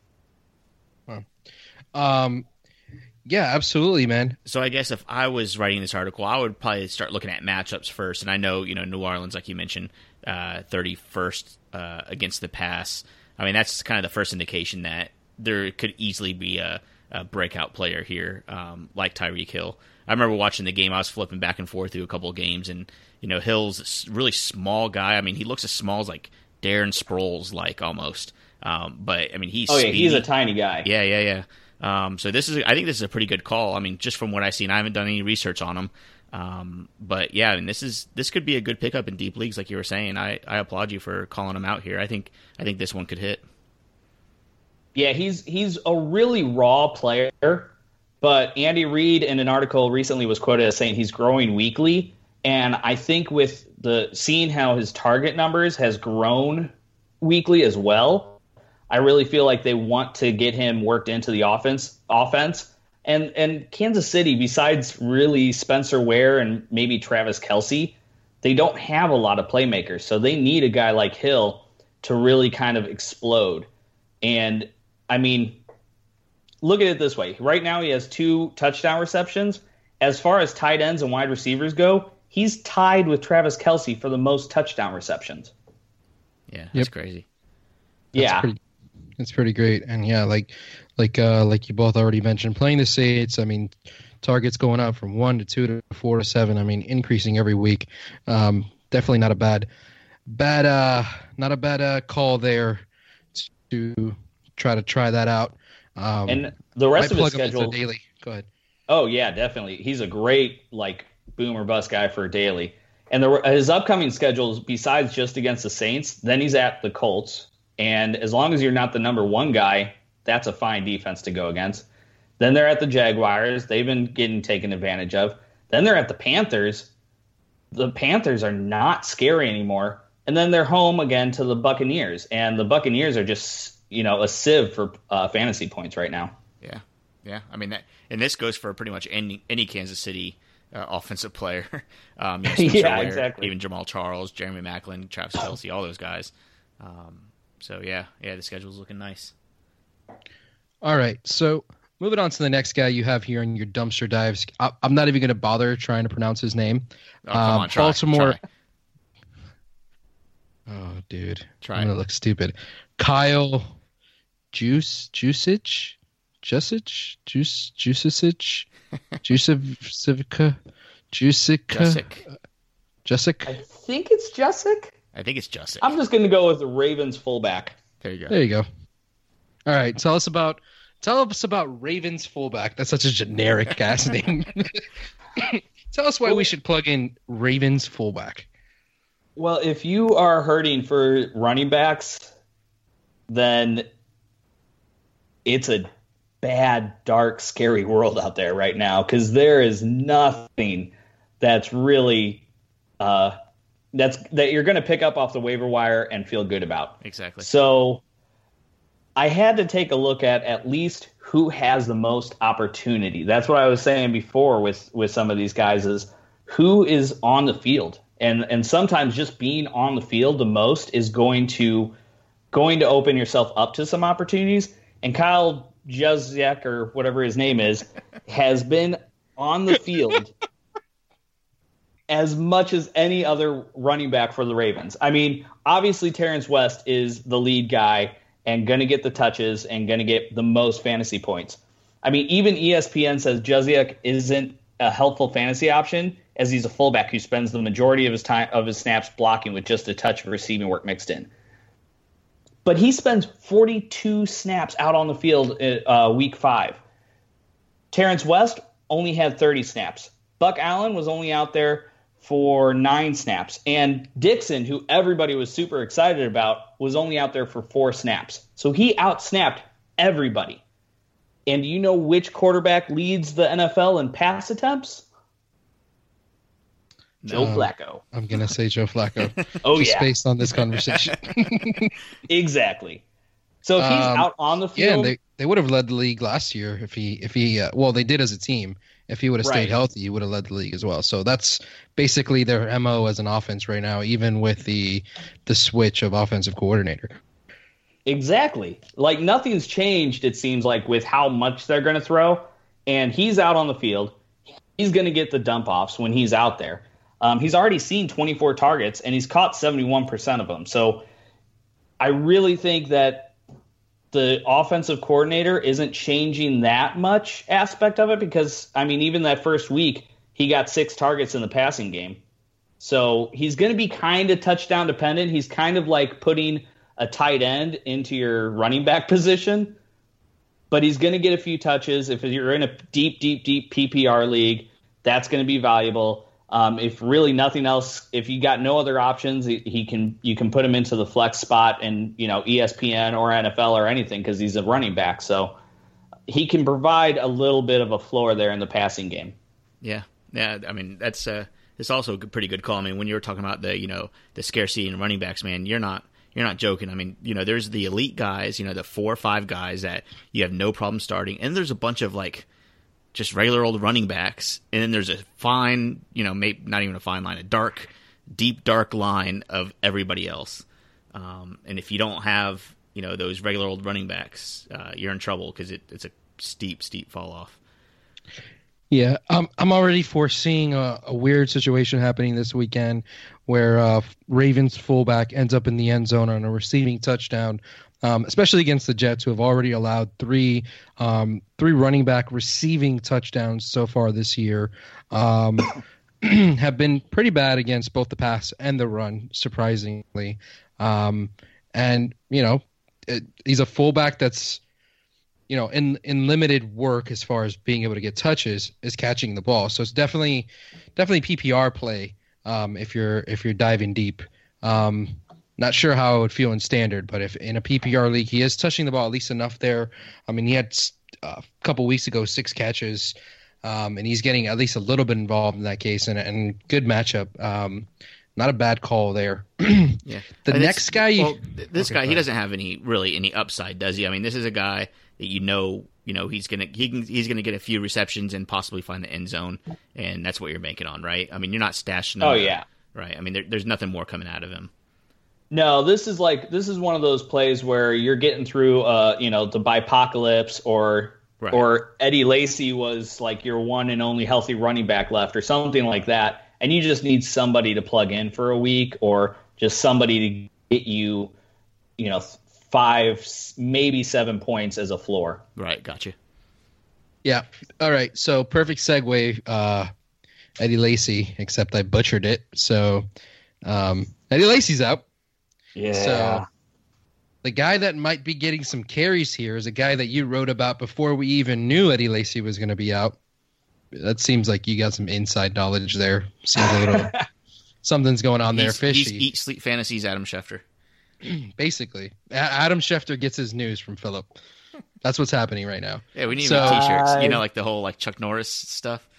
Wow. Um, yeah, absolutely, man. So I guess if I was writing this article, I would probably start looking at matchups first. And I know, you know, New Orleans, like you mentioned, uh, thirty-first uh, against the pass. I mean, that's kind of the first indication that there could easily be a a breakout player here, um, like Tyreek Hill. I remember watching the game. I was flipping back and forth through a couple of games, and you know, Hill's a really small guy. I mean, he looks as small as like Darren Sproles, like almost. Um, but I mean, he's oh yeah, speedy. He's a tiny guy. Yeah, yeah, yeah. Um, so this is, I think this is a pretty good call. I mean, just from what I've seen, I haven't done any research on him. Um, but yeah, I mean, this is this could be a good pickup in deep leagues, like you were saying. I, I applaud you for calling him out here. I think I think this one could hit. Yeah, he's he's a really raw player, but Andy Reid in an article recently was quoted as saying he's growing weekly, and I think with the seeing how his target numbers has grown weekly as well, I really feel like they want to get him worked into the offense offense. And and Kansas City, besides really Spencer Ware and maybe Travis Kelce, they don't have a lot of playmakers, so they need a guy like Hill to really kind of explode. And I mean, look at it this way. Right now he has two touchdown receptions. As far as tight ends and wide receivers go, he's tied with Travis Kelce for the most touchdown receptions. Yeah, that's yep. crazy. That's yeah. Pretty, that's pretty great. And yeah, like like uh, like you both already mentioned, playing the Saints, I mean, targets going up from one to two to four to seven. I mean, increasing every week. Um, definitely not a bad, bad, uh, not a bad uh, call there to try to try that out. Um, and the rest of his plug him into schedule daily. Go ahead. Oh yeah, definitely. He's a great like boom or bust guy for daily. And the, his upcoming schedules, besides just against the Saints, then he's at the Colts. And as long as you're not the number one guy, that's a fine defense to go against. Then they're at the Jaguars. They've been getting taken advantage of. Then they're at the Panthers. The Panthers are not scary anymore. And then they're home again to the Buccaneers. And the Buccaneers are just, you know, a sieve for uh, fantasy points right now. Yeah. Yeah. I mean, that, and this goes for pretty much any, any Kansas City Uh, offensive player. um, you know, yeah, Ware, exactly. Even Jamal Charles, Jeremy Maclin, Travis Kelce, all those guys. Um, so, yeah, yeah, the schedule's looking nice. All right, so moving on to the next guy you have here in your dumpster dives. I, I'm not even going to bother trying to pronounce his name. Oh, come um, on, try, Baltimore. try. Oh, dude. Try. I'm going to look stupid. Kyle Juice, Juicich? Jusic? Juice, Juicich? Jusica? Jusica? Jusic? I think it's Jusic. I think it's Jusic. I'm just going to go with the Ravens fullback. There you go. There you go. All right, tell us about tell us about Ravens fullback. That's such a generic ass name. Tell us why we should plug in Ravens fullback. Well, if you are hurting for running backs, then it's a bad, dark, scary world out there right now because there is nothing that's really uh, that's that you're going to pick up off the waiver wire and feel good about. Exactly. So I had to take a look at at least who has the most opportunity. That's what I was saying before with, with some of these guys is who is on the field. And and sometimes just being on the field the most is going to going to open yourself up to some opportunities. And Kyle Juszczyk, or whatever his name is, has been on the field as much as any other running back for the Ravens. I mean, obviously Terrence West is the lead guy and going to get the touches and going to get the most fantasy points. I mean, even E S P N says Juszczyk isn't a helpful fantasy option as he's a fullback who spends the majority of his time of his snaps blocking with just a touch of receiving work mixed in. But he spends forty-two snaps out on the field uh, week five. Terrence West only had thirty snaps. Buck Allen was only out there for nine snaps. And Dixon, who everybody was super excited about, was only out there for four snaps. So he outsnapped everybody. And do you know which quarterback leads the N F L in pass attempts? Joe Um, Flacco. I'm going to say Joe Flacco. Oh, just yeah. based on this conversation. Exactly. So if he's Um, out on the Yeah, field, and they, they would have led the league last year if he if he uh, well they did as a team. If he would have Right. stayed healthy, he would have led the league as well. So that's basically their M O as an offense right now, even with the the switch of offensive coordinator. exactly. Like nothing's changed, it seems like, with how much they're going to throw. And he's out on the field. He's going to get the dump offs when he's out there. Um, he's already seen twenty-four targets, and he's caught seventy-one percent of them. So I really think that the offensive coordinator isn't changing that much aspect of it because, I mean, even that first week, he got six targets in the passing game. So he's going to be kind of touchdown dependent. He's kind of like putting a tight end into your running back position, but he's going to get a few touches. If you're in a deep, deep, deep P P R league, that's going to be valuable. Um, if really nothing else, if you got no other options, he, he can you can put him into the flex spot and you know E S P N or N F L or anything because he's a running back. So he can provide a little bit of a floor there in the passing game. Yeah, yeah. I mean, that's uh, it's also a pretty good call. I mean, when you were talking about the you know the scarcity in running backs, man, you're not you're not joking. I mean, you know, there's the elite guys, you know, the four or five guys that you have no problem starting, and there's a bunch of like just regular old running backs, and then there's a fine, you know, maybe not even a fine line, a dark, deep, dark line of everybody else. Um, and if you don't have, you know, those regular old running backs, uh, you're in trouble because it, it's a steep, steep fall off. Yeah, um, I'm already foreseeing a, a weird situation happening this weekend where uh, Ravens fullback ends up in the end zone on a receiving touchdown, um, especially against the Jets, who have already allowed three um, three running back receiving touchdowns so far this year. Um, have been pretty bad against both the pass and the run, surprisingly. Um, and, you know, it, he's a fullback that's you know, in in limited work as far as being able to get touches is catching the ball. So it's definitely definitely P P R play um, if you're if you're diving deep. Um, not sure how it would feel in standard, but if in a P P R league he is touching the ball at least enough there. I mean, he had uh, a couple weeks ago six catches, um, and he's getting at least a little bit involved in that case, and and good matchup. Um, not a bad call there. Yeah. The And next guy, you, well, this Okay, guy, he fine. doesn't have any really any upside, does he? I mean, this is a guy that you know, you know, he's gonna he can, he's gonna get a few receptions and possibly find the end zone, and that's what you're banking on, right? I mean, you're not stashing him. Oh, yeah. Right. I mean, there, there's nothing more coming out of him. No, this is like this is one of those plays where you're getting through, uh, you know, the Bipocalypse or Right. or Eddie Lacy was like your one and only healthy running back left or something like that, and you just need somebody to plug in for a week or just somebody to get you, you know, five, maybe seven points as a floor. Right. Gotcha. yeah. All right. So perfect segue, uh, Eddie Lacy, except I butchered it. So um, Eddie Lacy's out. Yeah. So the guy that might be getting some carries here is a guy that you wrote about before we even knew Eddie Lacy was going to be out. That seems like you got some inside knowledge there. Seems a little something's going on there, He's, fishy. he's Eat Sleep Fantasies Adam Schefter. Basically, A- Adam Schefter gets his news from Philip. That's what's happening right now. Yeah, we need So- so, t-shirts. You know, like the whole like Chuck Norris stuff.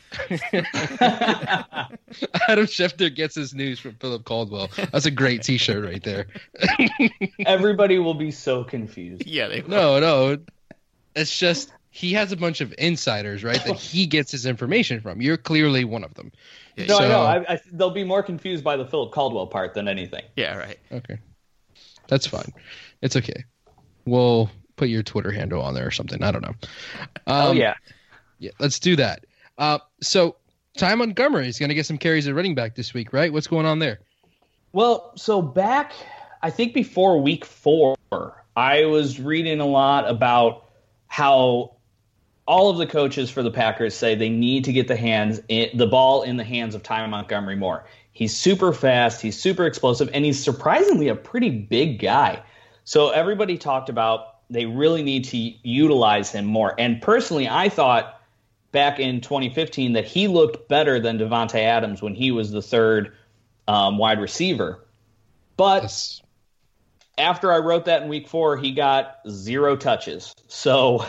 Adam Schefter gets his news from Philip Caldwell. That's a great T-shirt right there. Everybody will be so confused. Yeah, they No, no, it's just he has a bunch of insiders, right? That he gets his information from. You're clearly one of them. No, So- I know. I, I, they'll be more confused by the Philip Caldwell part than anything. Yeah, right. Okay, that's fine. It's okay. We'll put your Twitter handle on there or something. I don't know. Um, oh yeah. yeah. Let's do that. Uh, so Ty Montgomery is going to get some carries at running back this week, right? What's going on there? Well, so back, I think before week four, I was reading a lot about how all of the coaches for the Packers say they need to get the hands, in, the ball in the hands of Ty Montgomery more. He's super fast, he's super explosive, and he's surprisingly a pretty big guy. So everybody talked about they really need to utilize him more. And personally, I thought back in twenty fifteen that he looked better than Devontae Adams when he was the third um, wide receiver. But Yes. after I wrote that in week four, he got zero touches. So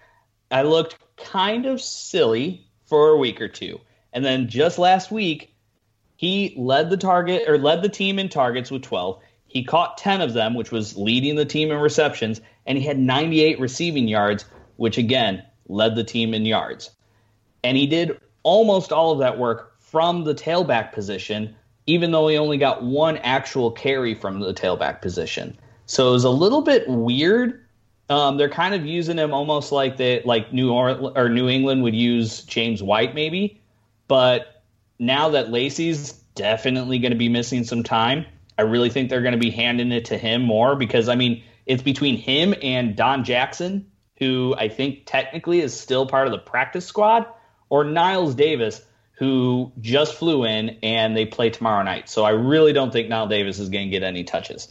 I looked kind of silly for a week or two. And then just last week, he led the target or led the team in targets with twelve. He caught ten of them, which was leading the team in receptions, and he had ninety-eight receiving yards, which again led the team in yards. And he did almost all of that work from the tailback position, even though he only got one actual carry from the tailback position. So it was a little bit weird. Um, they're kind of using him almost like they like New Orleans or New England would use James White, maybe. But now that Lacy's definitely going to be missing some time, I really think they're going to be handing it to him more because, I mean, it's between him and Don Jackson, who I think technically is still part of the practice squad, or Niles Davis, who just flew in and they play tomorrow night. So I really don't think Niles Davis is going to get any touches.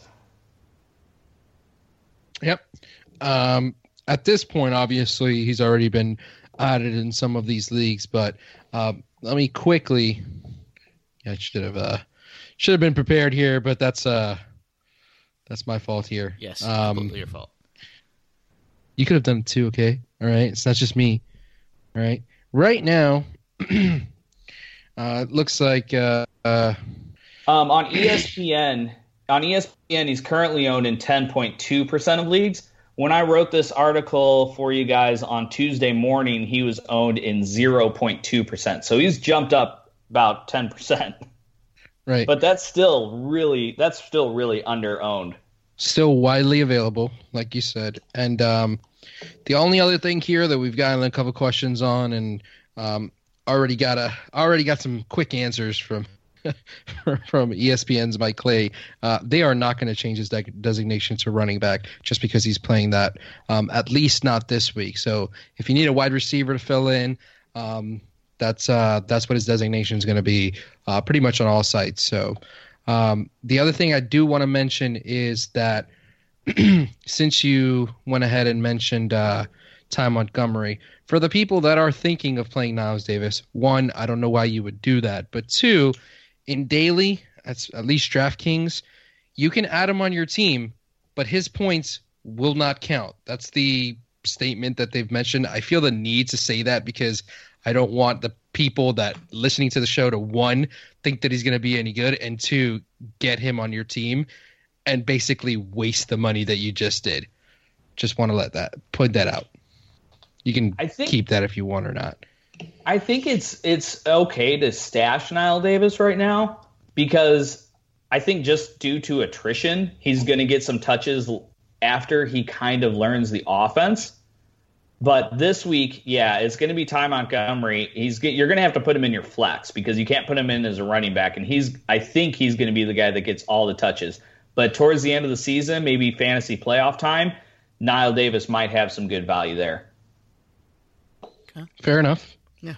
Yep. Um, at this point, obviously, he's already been added in some of these leagues, but um, let me quickly. I should have uh, should have been prepared here, but that's uh, that's my fault here. Yes, Um, completely your fault. You could have done it too. Okay. All right. It's not just me. All right. Right now, uh, it looks like uh, uh, Um, on E S P N, on E S P N, he's currently owned in ten point two percent of leagues. When I wrote this article for you guys on Tuesday morning, he was owned in zero point two percent. So he's jumped up about ten percent. right. But that's still really that's still really under owned. Still widely available, like you said. And um, the only other thing here that we've gotten a couple questions on, and um, already got a already got some quick answers from from E S P N's Mike Clay. Uh, they are not going to change his de- designation to running back just because he's playing that. Um, at least not this week. So if you need a wide receiver to fill in, um, that's uh, that's what his designation is going to be. Uh, pretty much on all sites. So. Um, the other thing I do want to mention is that since you went ahead and mentioned uh, Ty Montgomery. For the people that are thinking of playing Niles Davis, one, I don't know why you would do that. But two, in daily, at least DraftKings, you can add him on your team, but his points will not count. That's the statement that they've mentioned. I feel the need to say that because I don't want the people that listening to the show to, one, think that he's going to be any good, and two, get him on your team and basically waste the money that you just did. Just want to let that put that out. You can I think, keep that if you want or not. I think it's it's okay to stash Niles Davis right now because I think just due to attrition, he's going to get some touches after he kind of learns the offense. But this week, yeah, it's going to be Ty Montgomery. He's you're going to have to put him in your flex because you can't put him in as a running back, and he's I think he's going to be the guy that gets all the touches. But towards the end of the season, maybe fantasy playoff time, Niles Davis might have some good value there. Okay. Fair enough. Yeah.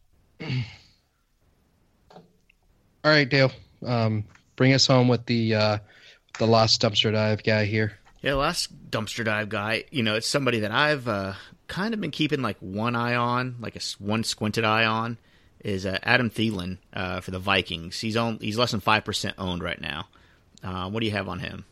All right, Dale. Um, bring us home with the uh, the last dumpster dive guy here. Yeah, the last dumpster dive guy, you know, it's somebody that I've uh, kind of been keeping like one eye on, like a one squinted eye on, is uh, Adam Thielen uh, for the Vikings. He's on, he's less than five percent owned right now. Uh, what do you have on him?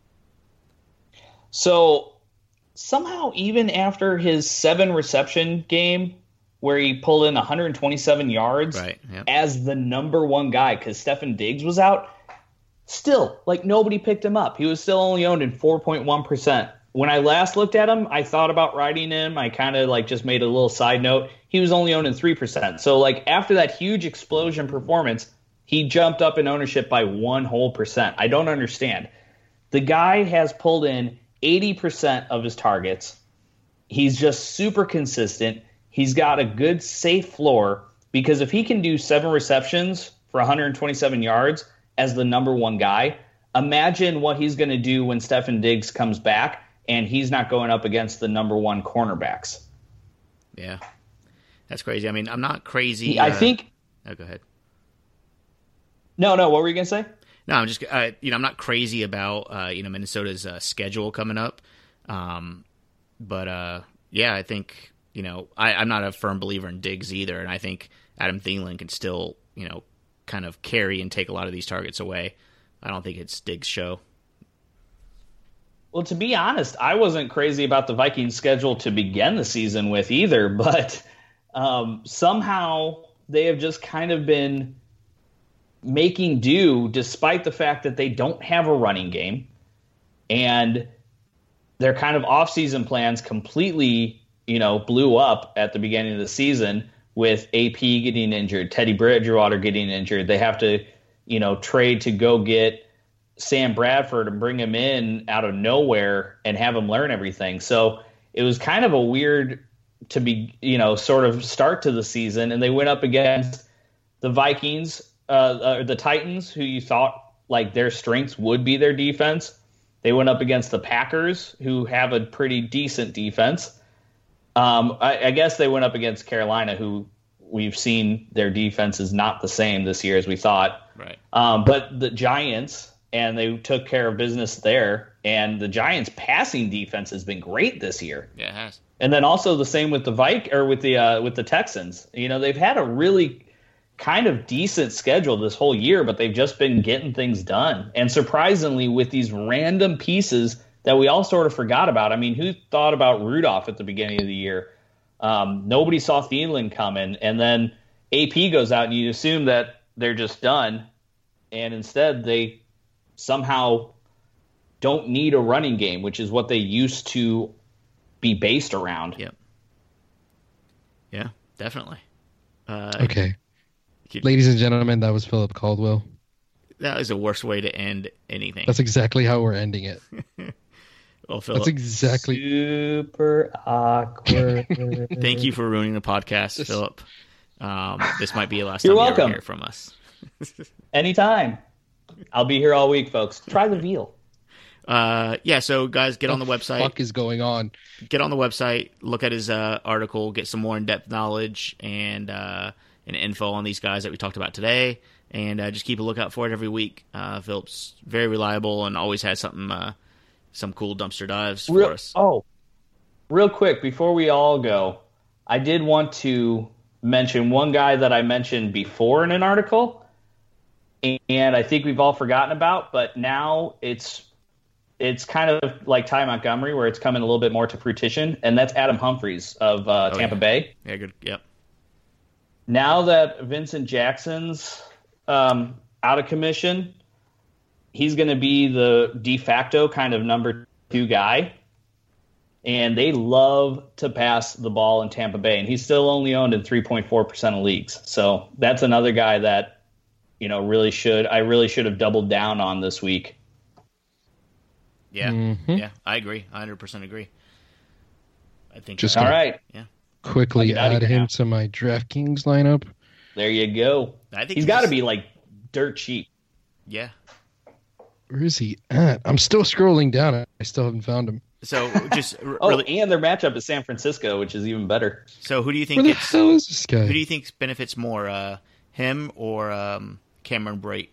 So somehow, even after his seven reception game where he pulled in one hundred twenty-seven yards right, yep. as the number one guy because Stefon Diggs was out, still, like, nobody picked him up. He was still only owned in four point one percent. When I last looked at him, I thought about writing him. I kind of, like, just made a little side note. He was only owned in three percent. So, like, after that huge explosion performance, he jumped up in ownership by one whole percent. I don't understand. The guy has pulled in eighty percent of his targets. He's just super consistent. He's got a good, safe floor because if he can do seven receptions for one hundred twenty-seven yards as the number one guy, imagine what he's going to do when Stefon Diggs comes back and he's not going up against the number one cornerbacks. Yeah, that's crazy. I mean, I'm not crazy. I uh, think. Oh, go ahead. No, no. What were you going to say? No, I'm just, uh, you know, I'm not crazy about, uh, you know, Minnesota's uh, schedule coming up. Um, but, uh, yeah, I think, you know, I, I'm not a firm believer in Diggs either. And I think Adam Thielen can still, you know, kind of carry and take a lot of these targets away. I don't think it's Diggs' show. Well, to be honest, I wasn't crazy about the Vikings schedule to begin the season with either, but um, somehow they have just kind of been making do despite the fact that they don't have a running game and their kind of off-season plans completely, you know, blew up at the beginning of the season with A P getting injured, Teddy Bridgewater getting injured. They have to, you know, trade to go get Sam Bradford and bring him in out of nowhere and have him learn everything. So it was kind of a weird to be, you know, sort of start to the season. And they went up against the Vikings, uh, or the Titans, who you thought like their strengths would be their defense. They went up against the Packers, who have a pretty decent defense. Um, I, I guess they went up against Carolina, who we've seen their defense is not the same this year as we thought. Right. Um, but the Giants, and they took care of business there. And the Giants' passing defense has been great this year. Yeah, it has. And then also the same with the Vik or with the uh, with the Texans. You know, they've had a really kind of decent schedule this whole year, but they've just been getting things done. And surprisingly, with these random pieces that we all sort of forgot about. I mean, who thought about Rudolph at the beginning of the year? Um, nobody saw Thielen coming. And then A P goes out, and you assume that they're just done. And instead, they somehow don't need a running game, which is what they used to be based around. Yep. Yeah, definitely. Uh, okay. Ladies and gentlemen, that was Philip Caldwell. That is the worst way to end anything. That's exactly how we're ending it. Well, Philip, that's exactly super awkward. Thank you for ruining the podcast, this... Philip. Um, this might be the last You're time welcome. you ever hear from us. Anytime. I'll be here all week, folks. Try the veal. Uh, yeah, so guys, get what on the website. What the fuck is going on? Get on the website, look at his uh, article, get some more in-depth knowledge and uh, and info on these guys that we talked about today, and uh, just keep a lookout for it every week. Uh, Philip's very reliable and always has something, uh, some cool dumpster dives Real, for us. Oh, Real quick, before we all go, I did want to mention one guy that I mentioned before in an article, and I think we've all forgotten about, but now it's it's kind of like Ty Montgomery, where it's coming a little bit more to fruition, and that's Adam Humphries of uh, Oh, Tampa yeah. Bay. Yeah, good. Yep. Now that Vincent Jackson's um, out of commission, he's going to be the de facto kind of number two guy. And they love to pass the ball in Tampa Bay. And he's still only owned in three point four percent of leagues. So that's another guy that, you know, really should, I really should have doubled down on this week. Yeah. Mm-hmm. Yeah, I agree. I one hundred percent agree. I think Just uh, All gonna- right. Yeah. Quickly I'll get outta add here him now. to my DraftKings lineup. There you go. I think He's he got to was- be like dirt cheap. Yeah. Where is he at? I'm still scrolling down. I still haven't found him. So just r- Oh, really and their matchup is San Francisco, which is even better. so who do you think Where the gets hell is this guy? who do you think benefits more, uh, him or um, Cameron Brate?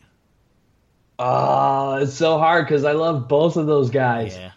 Oh, it's so hard because I love both of those guys. Yeah.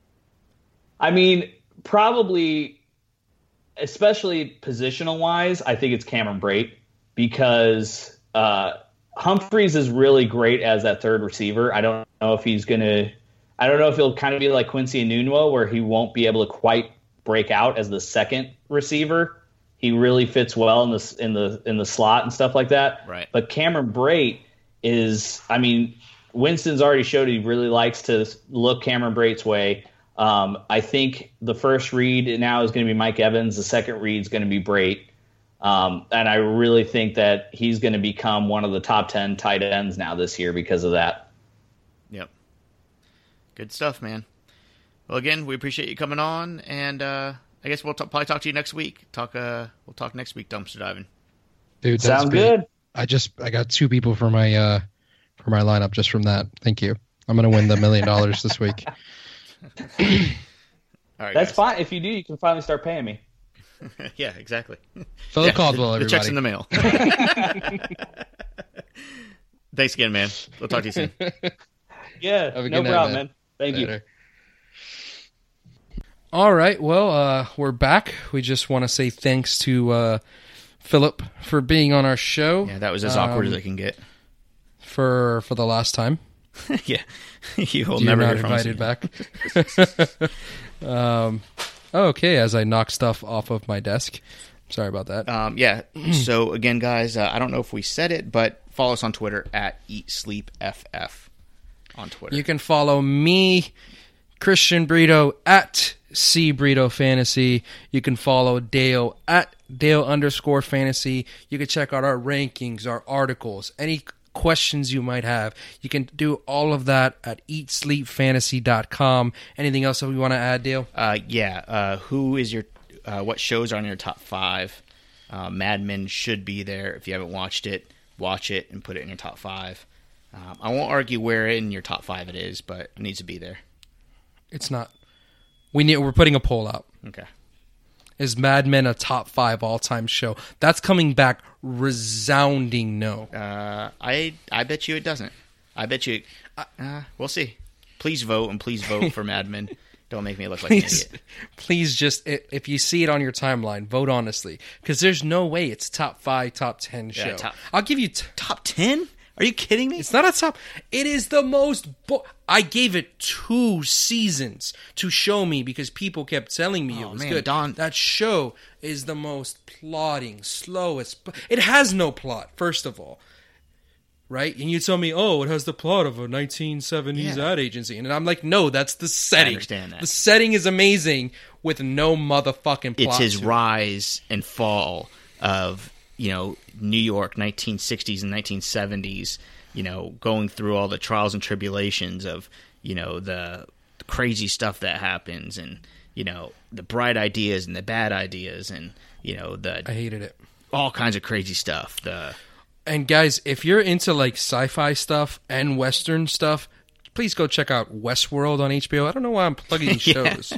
I mean, probably, especially positional wise, I think it's Cameron Brate because uh, Humphreys is really great as that third receiver. I don't know if he's going to, I don't know if he'll kind of be like Quincy Enunwa where he won't be able to quite break out as the second receiver. He really fits well in the in the in the slot and stuff like that. Right. But Cameron Brate is, I mean, Winston's already showed he really likes to look Cameron Brate's way. Um, I think the first read now is going to be Mike Evans. The second read is going to be Brate. Um, and I really think that he's going to become one of the top ten tight ends now this year because of that. Yep. Good stuff, man. Well, again, we appreciate you coming on, and uh, I guess we'll t- probably talk to you next week. Talk. Uh, we'll talk next week. Dumpster diving. Dude, that's Sounds great. good. I just I got two people for my uh for my lineup just from that. Thank you. I'm gonna win the million dollars this week. All right. That's guys. fine. If you do, you can finally start paying me. Yeah, exactly. Philip Yeah, Caldwell, the, the everybody. check's in the mail. Thanks again, man. We'll talk to you soon. Yeah, Have a no good night, problem, man. man. Thank you. Later. All right. Well, uh, we're back. We just want to say thanks to uh, Philip for being on our show. Yeah, that was as awkward Um, as it can get. for for the last time. Yeah, you will You're never not hear from us invited back. um, okay, as I knock stuff off of my desk. Sorry about that. Um, yeah. So again, guys, uh, I don't know if we said it, but follow us on Twitter at Eat Sleep F F on Twitter. You can follow me, Christian Brito, at C Brito Fantasy. You can follow Dale at Dale underscore Fantasy. You can check out our rankings, our articles, any questions you might have. You can do all of that at eat sleep fantasy dot com. Anything else that we want to add, Dale? Uh, yeah. Uh, who is your? Uh, what shows are on your top five? Uh, Mad Men should be there. If you haven't watched it, watch it and put it in your top five. Um, I won't argue where in your top five it is, but it needs to be there. It's not. We need. We're putting a poll out. Okay. Is Mad Men a top five all time show? That's coming back resounding no. Uh, I I bet you it doesn't. I bet you. Uh, we'll see. Please vote and please vote for Mad Men. Don't make me look like an Please, idiot. please just i- if you see it on your timeline, vote honestly, because there's no way it's top five, top ten show. Yeah, top- I'll give you. T- Top ten? Are you kidding me? it's not a top. It is the most. Bo- I gave it two seasons to show me because people kept telling me Oh, it was man, good. Don- That show is the most plodding, slowest. It has no plot, first of all. Right? And you tell me, oh, it has the plot of a nineteen seventies Yeah. ad agency. And I'm like, no, that's the setting. understand that. The setting is amazing with no motherfucking plot. It's his to it. rise and fall of, you know, New York, nineteen sixties and nineteen seventies, you know, going through all the trials and tribulations of, you know, the crazy stuff that happens and, you know, the bright ideas and the bad ideas and, you know, the I hated it. all kinds of crazy stuff. The And guys, if you're into like sci-fi stuff and Western stuff, please go check out Westworld on H B O. I don't know why I'm plugging shows.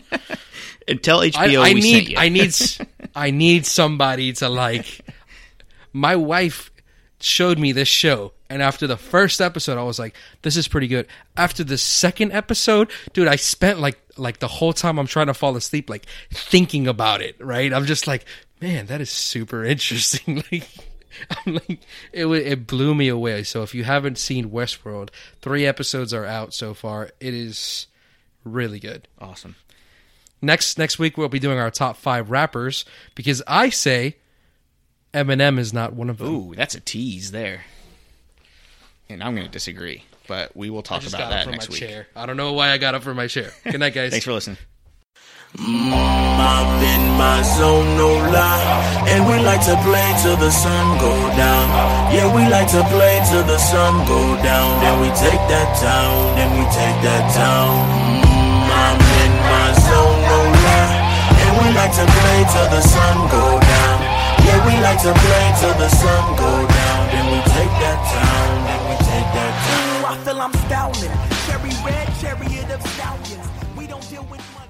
and tell H I, B O I we need, sent you. I need, s- I need somebody to like. My wife showed me this show, And after the first episode, I was like, this is pretty good. After the second episode, dude, I spent like like the whole time I'm trying to fall asleep, like thinking about it, right? I'm just like, man, that is super interesting. Like, I'm like, it it blew me away. So if you haven't seen Westworld, three episodes are out so far. It is really good. Awesome. Next next week we'll be doing our top five rappers because I say Eminem is not one of them. Ooh, that's a tease there. And I'm going to disagree, but we will talk I just about got that up from next my week. chair. I don't know why I got up from my chair. Good night, guys. Thanks for listening. Mm, I'm in my zone, no lie. And we like to play till the sun go down. Yeah, we like to play till the sun go down. Then we take that town, then we take that town. Mm, I'm in my zone, no lie. And we like to play till the sun go down. Yeah, we like to play till the sun go down. Then we take that town, then we take that town. I feel I'm scowling. Cherry red, chariot of stallions. We don't deal with money.